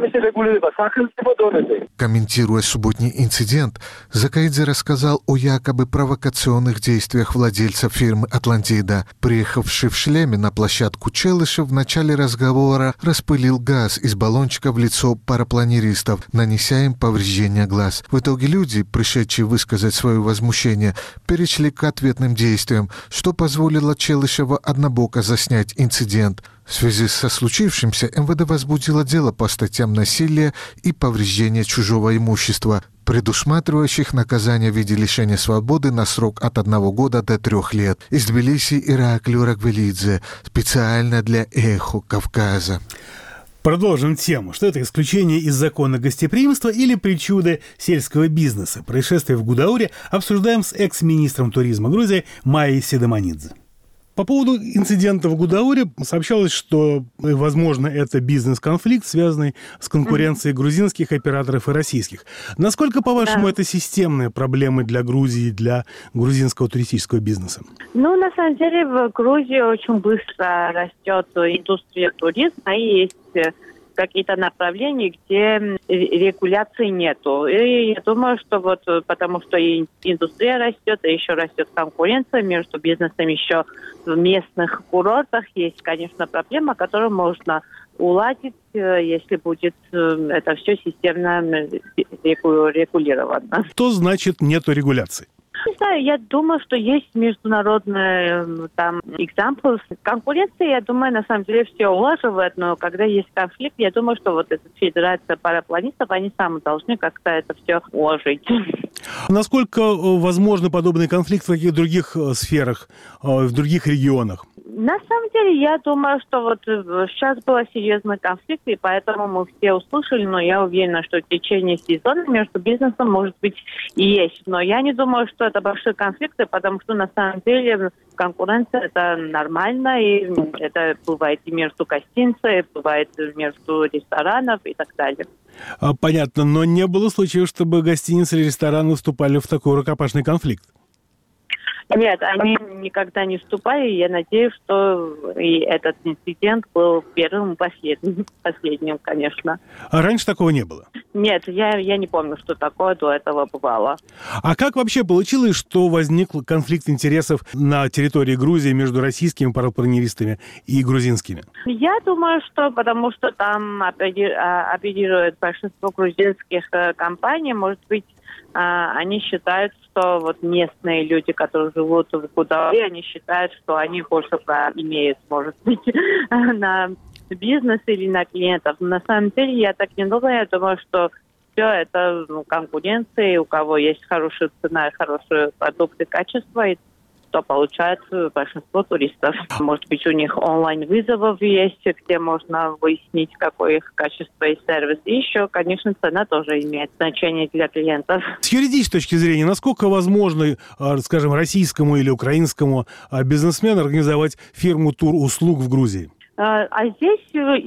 Комментируя субботний инцидент, Закаидзе рассказал о якобы провокационных действиях владельца фирмы «Атлантида». Приехавший в шлеме на площадку Челышев в начале разговора распылил газ из баллончика в лицо парапланеристов, нанеся им повреждения глаз. В итоге люди, пришедшие высказать свое возмущение, перешли к ответным действиям, что позволило Челышеву однобоко заснять инцидент. В связи со случившимся МВД возбудило дело по статьям насилия и повреждения чужого имущества, предусматривающих наказание в виде лишения свободы на срок от 1 года до 3 лет. Из Тбилиси Ираклий Рагвелидзе. Специально для «Эхо Кавказа». Продолжим тему. Что это, исключение из закона гостеприимства или причуды сельского бизнеса? Происшествие в Гудауре обсуждаем с экс-министром туризма Грузии Майей Седоманидзе. По поводу инцидента в Гудауре сообщалось, что, возможно, это бизнес-конфликт, связанный с конкуренцией грузинских операторов и российских. Насколько, по-вашему, это системные проблемы для Грузии, для грузинского туристического бизнеса? На самом деле в Грузии очень быстро растет индустрия туризма, и есть какие-то направления, где регуляции нету. И я думаю, что потому что и индустрия растет, и еще растет конкуренция между бизнесами еще в местных курортах. Есть, конечно, проблема, которую можно уладить, если будет это все системно регулировано. Что значит нету регуляции? Не знаю, я думаю, что есть международные экземплы. Конкуренция, я думаю, на самом деле все улаживает, но когда есть конфликт, я думаю, что эта федерация парапланистов, они сами должны как-то это все уложить. Насколько возможны подобный конфликт в каких-то других сферах, в других регионах? На самом деле, я думаю, что вот сейчас был серьезный конфликт, и поэтому мы все услышали, но я уверена, что в течение сезона между бизнесом, может быть, и есть. Но я не думаю, что это большие конфликты, потому что на самом деле конкуренция – это нормально, и это бывает и между гостиницей, бывает между ресторанов и так далее. Понятно, но не было случаев, чтобы гостиницы или рестораны вступали в такой рукопашный конфликт? Нет, они никогда не вступали. Я надеюсь, что и этот инцидент был первым и последним, конечно. А раньше такого не было? Нет, я не помню, что такое до этого бывало. А как вообще получилось, что возник конфликт интересов на территории Грузии между российскими парапланеристами и грузинскими? Я думаю, что потому что там оперирует большинство грузинских компаний, может быть, они считают, что вот местные люди, которые живут в Гудаури, они считают, что они больше имеют, может быть, на бизнес или на клиентов. Но на самом деле я так не думаю. Я думаю, что все это конкуренция, у кого есть хорошая цена, хорошие продукты, качество, и что получает большинство туристов. Может быть, у них онлайн-вызовов есть, где можно выяснить, какое их качество и сервис. И еще, конечно, цена тоже имеет значение для клиентов. С юридической точки зрения, насколько возможно, скажем, российскому или украинскому бизнесмену организовать фирму тур-услуг в Грузии? А здесь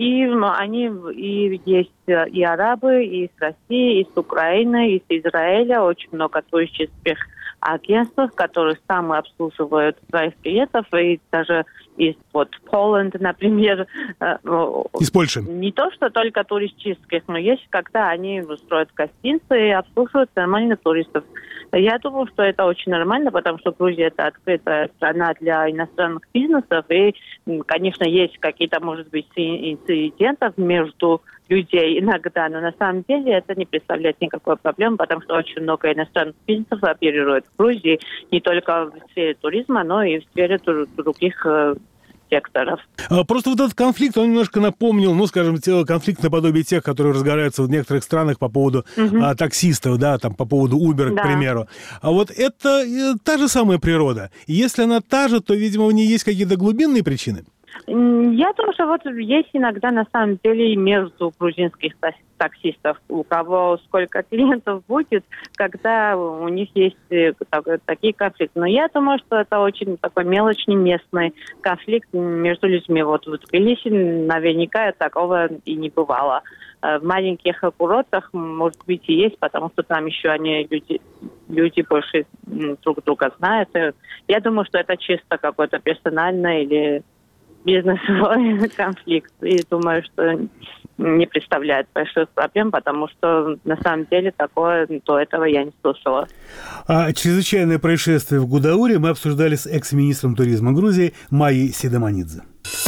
и есть и арабы, и с России, и с Украины, и с Израиля. Очень много туристических агентств, которые сами обслуживают своих клиентов, и даже из Poland, например. Из Польши. Не то, что только туристических, но есть, когда они строят гостиницы и обслуживают нормальных туристов. Я думаю, что это очень нормально, потому что Грузия – это открытая страна для иностранных бизнесов, и, конечно, есть какие-то, может быть, инциденты между людей иногда, но на самом деле это не представляет никакой проблемы, потому что очень много иностранных бизнесов оперирует в Грузии, не только в сфере туризма, но и в сфере других секторов. Просто вот этот конфликт, он немножко напомнил, скажем, конфликт наподобие тех, которые разгораются в некоторых странах по поводу таксистов, да, там по поводу Uber, к примеру. А вот это та же самая природа. И если она та же, то, видимо, в ней есть какие-то глубинные причины. Я думаю, что есть иногда на самом деле между грузинских таксистов, у кого сколько клиентов будет, когда у них есть такие конфликты. Но я думаю, что это очень такой мелочный местный конфликт между людьми. Вот в Тбилиси наверняка такого и не бывало. В маленьких курортах, может быть, и есть, потому что там еще люди больше друг друга знают. Я думаю, что это чисто какой-то персональный или бизнесовой конфликт. И думаю, что не представляет больших проблем, потому что на самом деле такое до этого я не слышала. Чрезвычайное происшествие в Гудауре мы обсуждали с экс-министром туризма Грузии Майей Седоманидзе.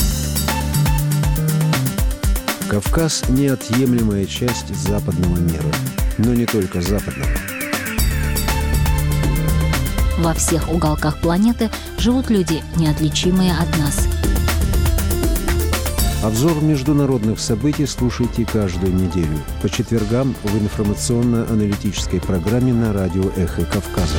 Кавказ – неотъемлемая часть западного мира. Но не только западного. Во всех уголках планеты живут люди, неотличимые от нас. Обзор международных событий слушайте каждую неделю по четвергам в информационно-аналитической программе на радио «Эхо Кавказа».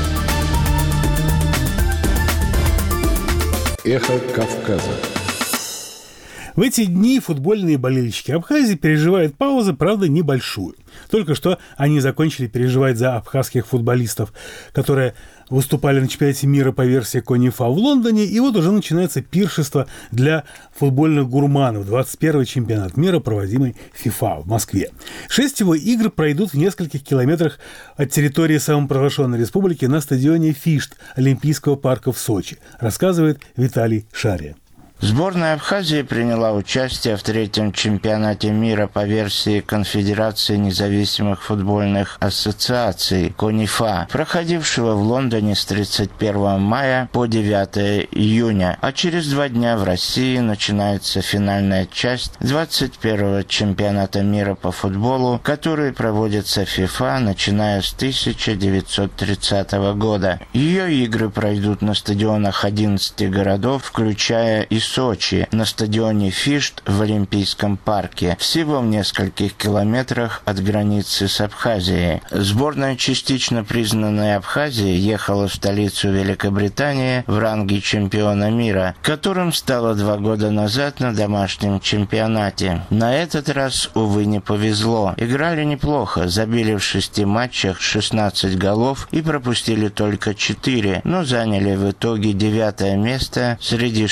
«Эхо Кавказа». В эти дни футбольные болельщики Абхазии переживают паузу, правда, небольшую. Только что они закончили переживать за абхазских футболистов, которые выступали на чемпионате мира по версии Конифа в Лондоне, и вот уже начинается пиршество для футбольных гурманов. 21-й чемпионат мира, проводимый ФИФА в Москве. 6 его игр пройдут в нескольких километрах от территории самопровозглашенной республики на стадионе Фишт Олимпийского парка в Сочи, рассказывает Виталий Шария. Сборная Абхазии приняла участие в 3-м чемпионате мира по версии Конфедерации независимых футбольных ассоциаций КОНИФА, проходившего в Лондоне с 31 мая по 9 июня. А через 2 дня в России начинается финальная часть 21-го чемпионата мира по футболу, который проводится ФИФА, начиная с 1930 года. Ее игры пройдут на стадионах 11 городов, включая и Сочи на стадионе Фишт в Олимпийском парке, всего в нескольких километрах от границы с Абхазией. Сборная частично признанной Абхазии ехала в столицу Великобритании в ранге чемпиона мира, которым стала 2 года назад на домашнем чемпионате. На этот раз, увы, не повезло. Играли неплохо, забили в 6 матчах 16 голов и пропустили только 4, но заняли в итоге 9 место среди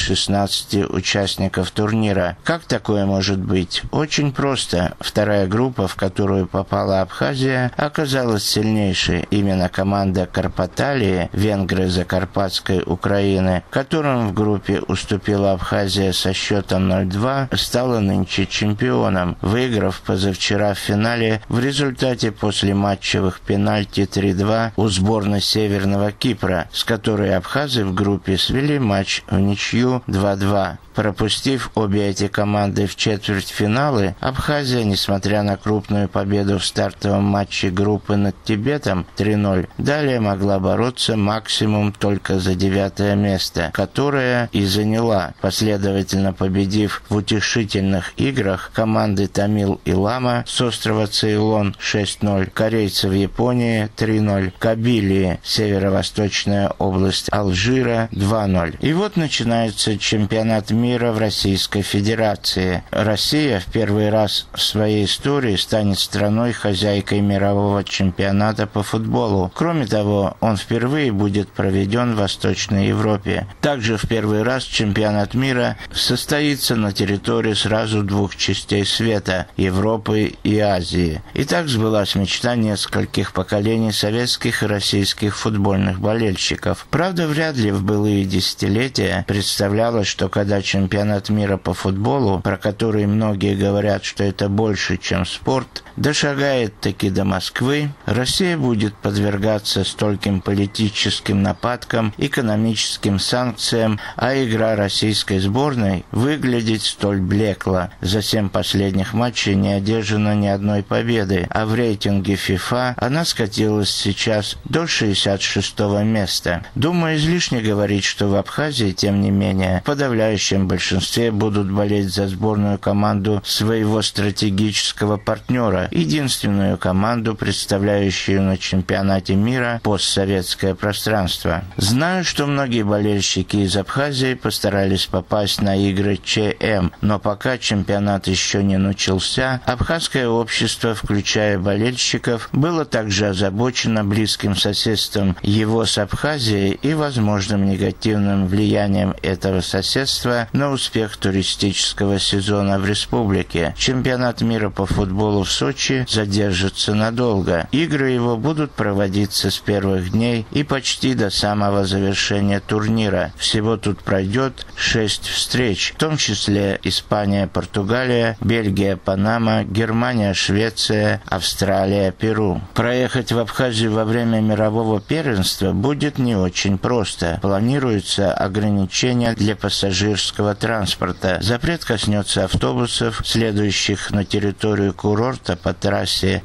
16 участников турнира. Как такое может быть? Очень просто. Вторая группа, в которую попала Абхазия, оказалась сильнейшей. Именно команда Карпаталии, венгры Закарпатской Украины, которым в группе уступила Абхазия со счетом 0-2, стала нынче чемпионом, выиграв позавчера в финале в результате послематчевых пенальти 3-2 у сборной Северного Кипра, с которой абхазы в группе свели матч в ничью 2-2. Пропустив обе эти команды в четвертьфиналы, Абхазия, несмотря на крупную победу в стартовом матче группы над Тибетом 3-0, далее могла бороться максимум только за 9 место, которое и заняла, последовательно победив в утешительных играх команды Тамил и Лама с острова Цейлон 6-0, корейцы в Японии 3-0, Кабилии, северо-восточная область Алжира 2-0. И вот начинается чемпионат мира в Российской Федерации. Россия в первый раз в своей истории станет страной-хозяйкой мирового чемпионата по футболу. Кроме того, он впервые будет проведен в Восточной Европе. Также в первый раз чемпионат мира состоится на территории сразу 2 частей света – Европы и Азии. И так сбылась мечта нескольких поколений советских и российских футбольных болельщиков. Правда, вряд ли в былые десятилетия представлялось, что когда чемпионат мира по футболу, про который многие говорят, что это больше, чем спорт, дошагает таки до Москвы, Россия будет подвергаться стольким политическим нападкам, экономическим санкциям, а игра российской сборной выглядеть столь блекло. За 7 последних матчей не одержано ни одной победы, а в рейтинге FIFA она скатилась сейчас до 66-го места. Думаю, излишне говорить, что в Абхазии, тем не менее, в подавляющем большинстве будут болеть за сборную команду своего стратегического партнера, единственную команду, представляющую на чемпионате мира постсоветское пространство. Знаю, что многие болельщики из Абхазии постарались попасть на игры ЧМ, но пока чемпионат еще не начался, абхазское общество, включая болельщиков, было также озабочено близким соседством его с Абхазией и возможным негативным влиянием этого соседства на успех туристического сезона в республике. Чемпионат мира по футболу в Сочи задержится надолго. Игры его будут проводиться с первых дней и почти до самого завершения турнира. Всего тут пройдет 6 встреч, в том числе Испания, Португалия, Бельгия, Панама, Германия, Швеция, Австралия, Перу. Проехать в Абхазию во время мирового первенства будет не очень просто. Планируется ограничение для пассажирского транспорта. Запрет коснется автобусов, следующих на территорию курорта по трассе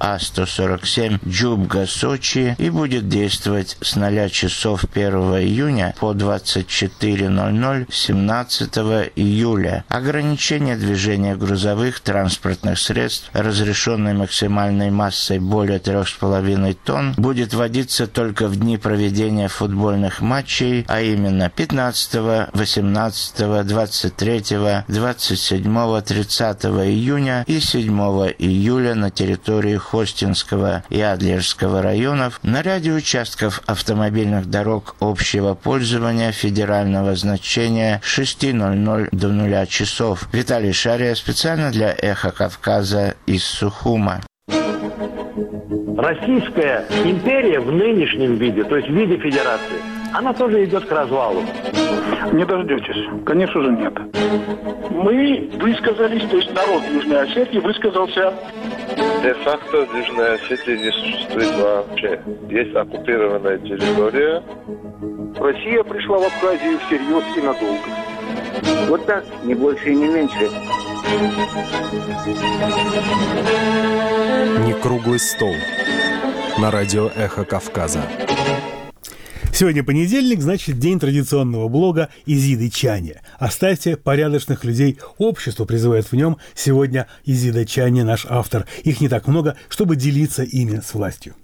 А-147 Джубга-Сочи, и будет действовать с 0 часов 1 июня по 24:00 17 июля. Ограничение движения грузовых транспортных средств, разрешенной максимальной массой более 3,5 тонн, будет вводиться только в дни проведения футбольных матчей, а именно 15, 18, 23, 27, 30 июня и 7 июля на территории Хостинского и Адлерского районов, на ряде участков автомобильных дорог общего пользования федерального значения с 6:00 до 0 часов. Виталий Шария специально для «Эхо Кавказа» из Сухума. Российская империя в нынешнем виде, то есть в виде федерации, она тоже идет к развалу. Не дождетесь. Конечно же, нет. Мы высказались, то есть народ Южной Осетии высказался. Де-факто Южная Осетия не существует вообще. Есть оккупированная территория. Россия пришла в Абхазию всерьез и надолго. Вот так, не больше и не меньше. Не круглый стол. На радио «Эхо Кавказа». Сегодня понедельник, значит, день традиционного блога Изиды Чани. Оставьте порядочных людей обществу, призывает в нем сегодня Изида Чани, наш автор. Их не так много, чтобы делиться ими с властью.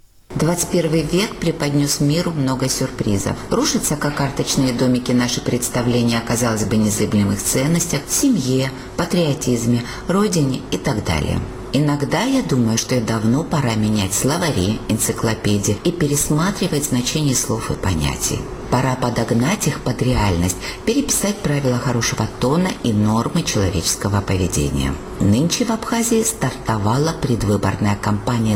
21 век преподнес миру много сюрпризов. Рушатся, как карточные домики, наши представления о, казалось бы, незыблемых ценностях, семье, патриотизме, родине и так далее. Иногда я думаю, что давно пора менять словари, энциклопедии и пересматривать значение слов и понятий. Пора подогнать их под реальность, переписать правила хорошего тона и нормы человеческого поведения. Нынче в Абхазии стартовала предвыборная кампания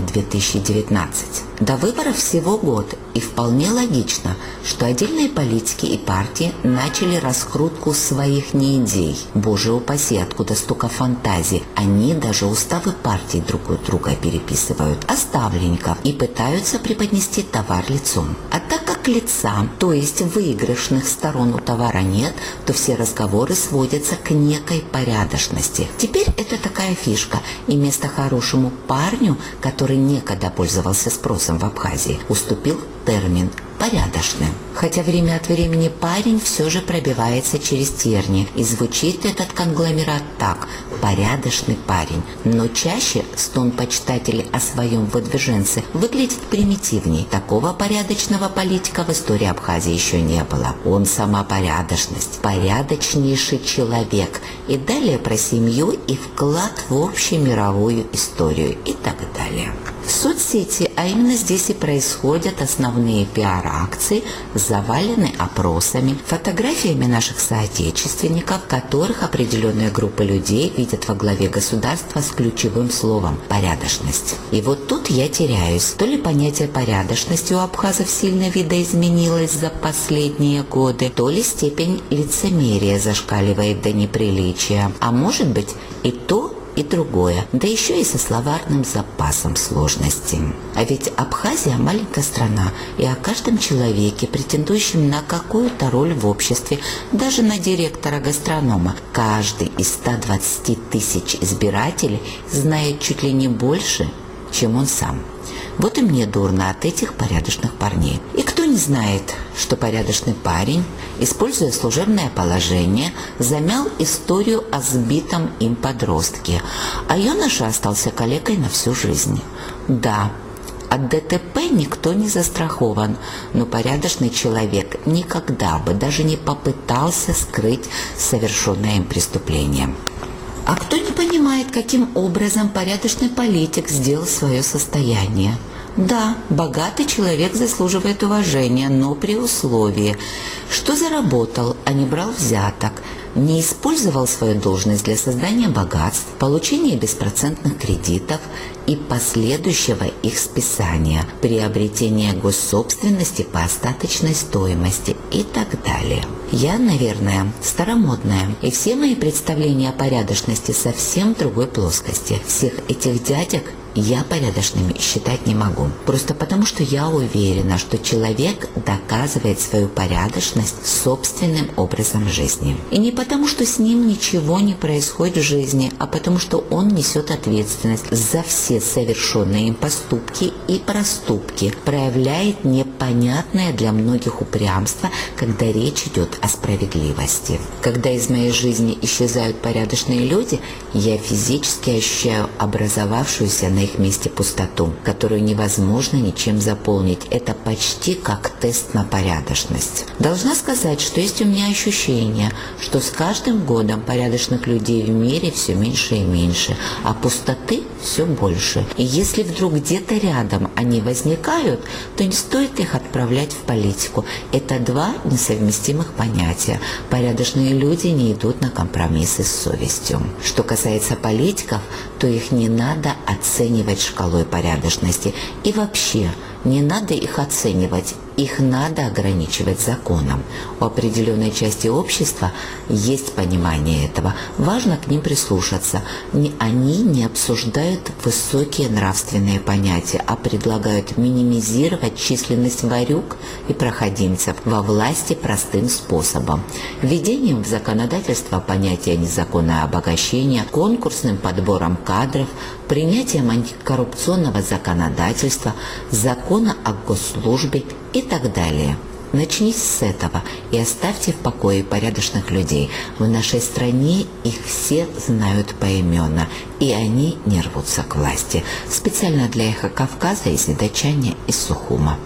2019. До выборов всего год, и вполне логично, что отдельные политики и партии начали раскрутку своих не идей. Боже упаси, откуда столько фантазий. Они даже уставы партий друг у друга переписывают, а ставленников, и пытаются преподнести товар лицом. А так как лица, то есть выигрышных сторон у товара нет, то все разговоры сводятся к некой порядочности. Теперь это такая фишка, и место хорошему парню, который некогда пользовался спросом в Абхазии, уступил термин «порядочный». Хотя время от времени парень все же пробивается через тернии, и звучит этот конгломерат так – «порядочный парень». Но чаще стон почитателей о своем выдвиженце выглядит примитивней. Такого порядочного политика в истории Абхазии еще не было. Он сама порядочность, порядочнейший человек. И далее про семью и вклад в общемировую историю и так далее. Соцсети, а именно здесь и происходят основные пиар-акции, завалены опросами, фотографиями наших соотечественников, которых определенная группа людей видят во главе государства с ключевым словом «порядочность». И вот тут я теряюсь. То ли понятие порядочности у абхазов сильно видоизменилось за последние годы, то ли степень лицемерия зашкаливает до неприличия. А может быть и то, и другое, да еще и со словарным запасом сложностей. А ведь Абхазия маленькая страна, и о каждом человеке, претендующем на какую-то роль в обществе, даже на директора гастронома, каждый из 120 тысяч избирателей знает чуть ли не больше, чем он сам. Вот и мне дурно от этих порядочных парней. И кто не знает, что порядочный парень, используя служебное положение, замял историю о сбитом им подростке, а юноша остался калекой на всю жизнь. Да, от ДТП никто не застрахован, но порядочный человек никогда бы даже не попытался скрыть совершенное им преступление. А кто не понимает, каким образом порядочный политик сделал свое состояние? Да, богатый человек заслуживает уважения, но при условии, что заработал, а не брал взяток, не использовал свою должность для создания богатств, получения беспроцентных кредитов и последующего их списания, приобретения госсобственности по остаточной стоимости и так далее. Я, наверное, старомодная, и все мои представления о порядочности совсем в другой плоскости. Всех этих дядек я порядочными считать не могу. Просто потому, что я уверена, что человек доказывает свою порядочность собственным образом жизни. И не потому, что с ним ничего не происходит в жизни, а потому, что он несет ответственность за все совершенные им поступки и проступки, проявляет непонятное для многих упрямство, когда речь идет о справедливости. Когда из моей жизни исчезают порядочные люди, я физически ощущаю образовавшуюся на их месте пустоту, которую невозможно ничем заполнить. Это почти как тест на порядочность. Должна сказать, что есть у меня ощущение, что с каждым годом порядочных людей в мире все меньше и меньше, а пустоты все больше. И если вдруг где-то рядом они возникают, то не стоит их отправлять в политику. Это два несовместимых понятия. Порядочные люди не идут на компромиссы с совестью. Что касается политиков, то их не надо оценивать шкалой порядочности. И вообще, не надо их оценивать, их надо ограничивать законом. У определенной части общества есть понимание этого. Важно к ним прислушаться. Они не обсуждают высокие нравственные понятия, а предлагают минимизировать численность ворюк и проходимцев во власти простым способом. Введением в законодательство понятия незаконное обогащение, конкурсным подбором кадров, принятием антикоррупционного законодательства, закона о госслужбе и так далее. Начните с этого и оставьте в покое порядочных людей. В нашей стране их все знают поименно, и они не рвутся к власти. Специально для «Эхо Кавказа» из Дачани из Сухума.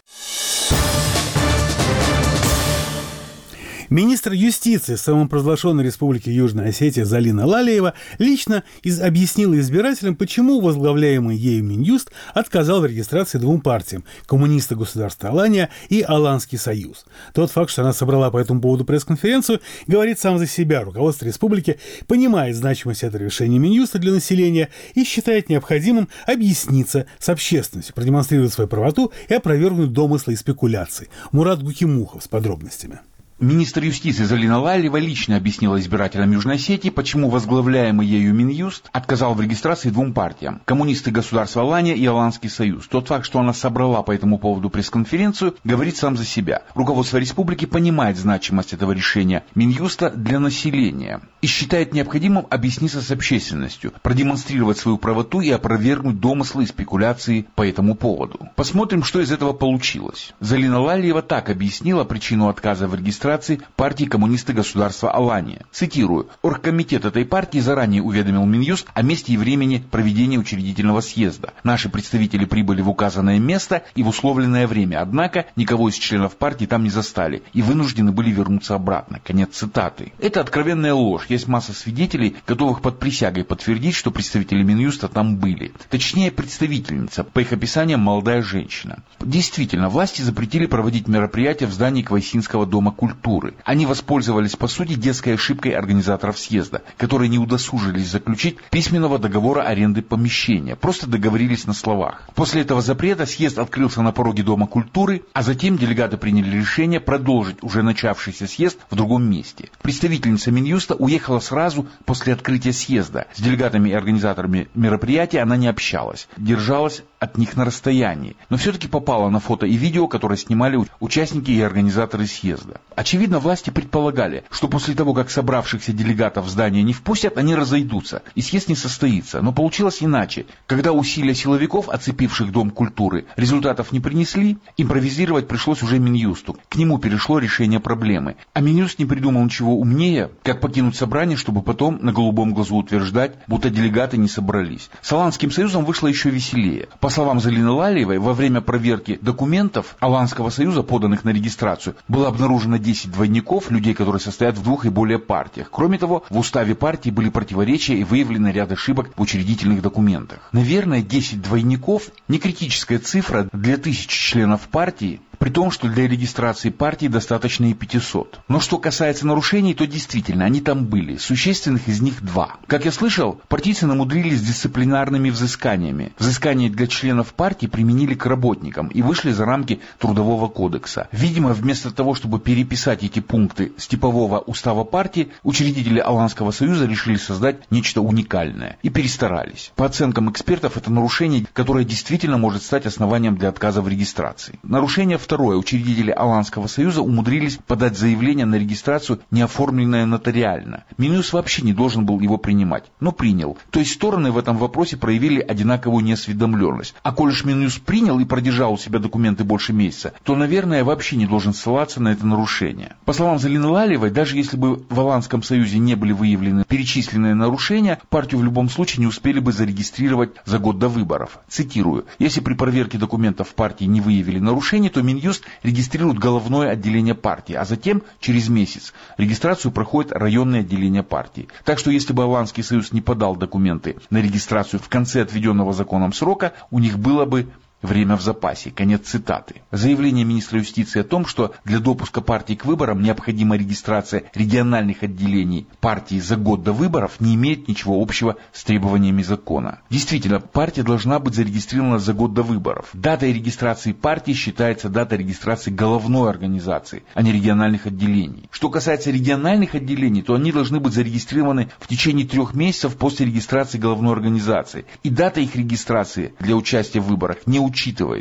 Министр юстиции самопровозглашенной Республики Южная Осетия Залина Лалиева лично объяснила избирателям, почему возглавляемый ею Минюст отказал в регистрации двум партиям – Коммунисты государства Алания и Аланский союз. Тот факт, что она собрала по этому поводу пресс-конференцию, говорит сам за себя. Руководство республики понимает значимость этого решения Минюста для населения и считает необходимым объясниться с общественностью, продемонстрировать свою правоту и опровергнуть домыслы и спекуляции. Мурат Гукимухов с подробностями. Министр юстиции Залина Лалиева лично объяснила избирателям Южной Осетии, почему возглавляемый ею Минюст отказал в регистрации двум партиям – Коммунисты государства Алания и Аланский союз. Тот факт, что она собрала по этому поводу пресс-конференцию, говорит сам за себя. Руководство республики понимает значимость этого решения Минюста для населения и считает необходимым объясниться с общественностью, продемонстрировать свою правоту и опровергнуть домыслы и спекуляции по этому поводу. Посмотрим, что из этого получилось. Залина Лалиева так объяснила причину отказа в регистрации партии «Коммунисты государства Алания». Цитирую. Оргкомитет этой партии заранее уведомил Минюст о месте и времени проведения учредительного съезда. Наши представители прибыли в указанное место и в условленное время, однако никого из членов партии там не застали и вынуждены были вернуться обратно. Конец цитаты. Это откровенная ложь. Есть масса свидетелей, готовых под присягой подтвердить, что представители Минюста там были. Точнее, представительница, по их описаниям, молодая женщина. Действительно, власти запретили проводить мероприятия в здании Квайсинского дома культуры. Они воспользовались, по сути, детской ошибкой организаторов съезда, которые не удосужились заключить письменного договора аренды помещения, просто договорились на словах. После этого запрета съезд открылся на пороге Дома культуры, а затем делегаты приняли решение продолжить уже начавшийся съезд в другом месте. Представительница Минюста уехала сразу после открытия съезда. С делегатами и организаторами мероприятия она не общалась, держалась от них на расстоянии, но все-таки попала на фото и видео, которые снимали участники и организаторы съезда. Очевидно, власти предполагали, что после того, как собравшихся делегатов в здание не впустят, они разойдутся, и съезд не состоится. Но получилось иначе. Когда усилия силовиков, оцепивших Дом культуры, результатов не принесли, импровизировать пришлось уже Минюсту. К нему перешло решение проблемы. А Минюст не придумал ничего умнее, как покинуть собрание, чтобы потом на голубом глазу утверждать, будто делегаты не собрались. С Аланским союзом вышло еще веселее. По словам Залины Лалиевой, во время проверки документов Аланского союза, поданных на регистрацию, было обнаружено 10 двойников, людей, которые состоят в 2 и более партиях. Кроме того, в уставе партии были противоречия и выявлены ряд ошибок в учредительных документах. Наверное, 10 двойников – не критическая цифра для 1000 членов партии, при том, что для регистрации партии достаточно и 500. Но что касается нарушений, то действительно, они там были. Существенных из них 2. Как я слышал, партийцы намудрились с дисциплинарными взысканиями. Взыскания для членов партии применили к работникам и вышли за рамки Трудового кодекса. Видимо, вместо того, чтобы переписать эти пункты с типового устава партии, учредители Аланского союза решили создать нечто уникальное и перестарались. По оценкам экспертов, это нарушение, которое действительно может стать основанием для отказа в регистрации. Нарушение второе. Учредители Аланского союза умудрились подать заявление на регистрацию, не оформленное нотариально. Минюст вообще не должен был его принимать, но принял. То есть стороны в этом вопросе проявили одинаковую неосведомленность. А коль уж Минюст принял и продержал у себя документы больше месяца, то, наверное, вообще не должен ссылаться на это нарушение. По словам Залины Лалиевой, даже если бы в Аланском союзе не были выявлены перечисленные нарушения, партию в любом случае не успели бы зарегистрировать за год до выборов. Цитирую. Если при проверке документов партии не выявили нарушений, то Минюст регистрирует головное отделение партии, а затем, через месяц, регистрацию проходит районное отделение партии. Так что, если бы Аланский союз не подал документы на регистрацию в конце отведенного законом срока, у них было бы время в запасе. Конец цитаты. Заявление министра юстиции о том, что для допуска партии к выборам необходима регистрация региональных отделений партии за год до выборов, не имеет ничего общего с требованиями закона. Действительно, партия должна быть зарегистрирована за год до выборов. Датой регистрации партии считается дата регистрации головной организации, а не региональных отделений. Что касается региональных отделений, то они должны быть зарегистрированы в течение 3 месяцев после регистрации головной организации. И дата их регистрации для участия в выборах не учитывается.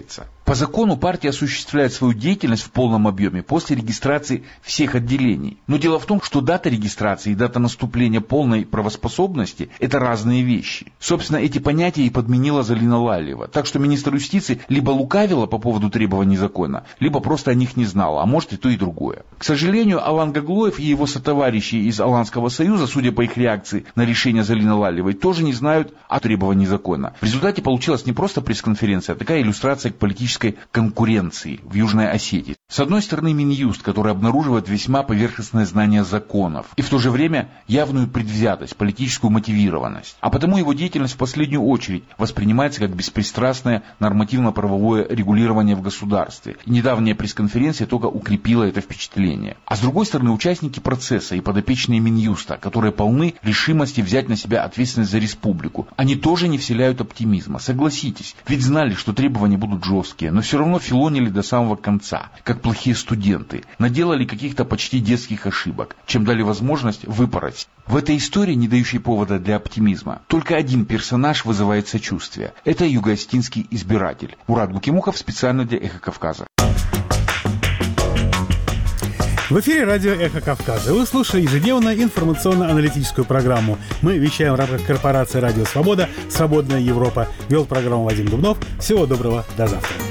По закону партия осуществляет свою деятельность в полном объеме после регистрации всех отделений. Но дело в том, что дата регистрации и дата наступления полной правоспособности – это разные вещи. Собственно, эти понятия и подменила Залина Лалиева. Так что министр юстиции либо лукавила по поводу требований закона, либо просто о них не знала, а может и то, и другое. К сожалению, Алан Гаглоев и его сотоварищи из Аланского союза, судя по их реакции на решение Залины Лалиевой, тоже не знают о требовании закона. В результате получилась не просто пресс-конференция, а такая иллюстрация к политической конкуренции в Южной Осетии. С одной стороны, Минюст, который обнаруживает весьма поверхностное знание законов и в то же время явную предвзятость, политическую мотивированность. А потому его деятельность в последнюю очередь воспринимается как беспристрастное нормативно-правовое регулирование в государстве. И недавняя пресс-конференция только укрепила это впечатление. А с другой стороны, участники процесса и подопечные Минюста, которые полны решимости взять на себя ответственность за республику, они тоже не вселяют оптимизма. Согласитесь, ведь знали, что требования будут жесткие, но все равно филонили до самого конца, как плохие студенты, наделали каких-то почти детских ошибок, чем дали возможность выпороть. В этой истории, не дающей повода для оптимизма, только один персонаж вызывает сочувствие. Это юго-остинский избиратель. Мурат Гукимухов специально для «Эхо Кавказа». В эфире радио «Эхо Кавказа». Вы слушаете ежедневную информационно-аналитическую программу. Мы вещаем в рамках корпорации «Радио Свобода», «Свободная Европа». Вел программу Вадим Дубнов. Всего доброго, до завтра.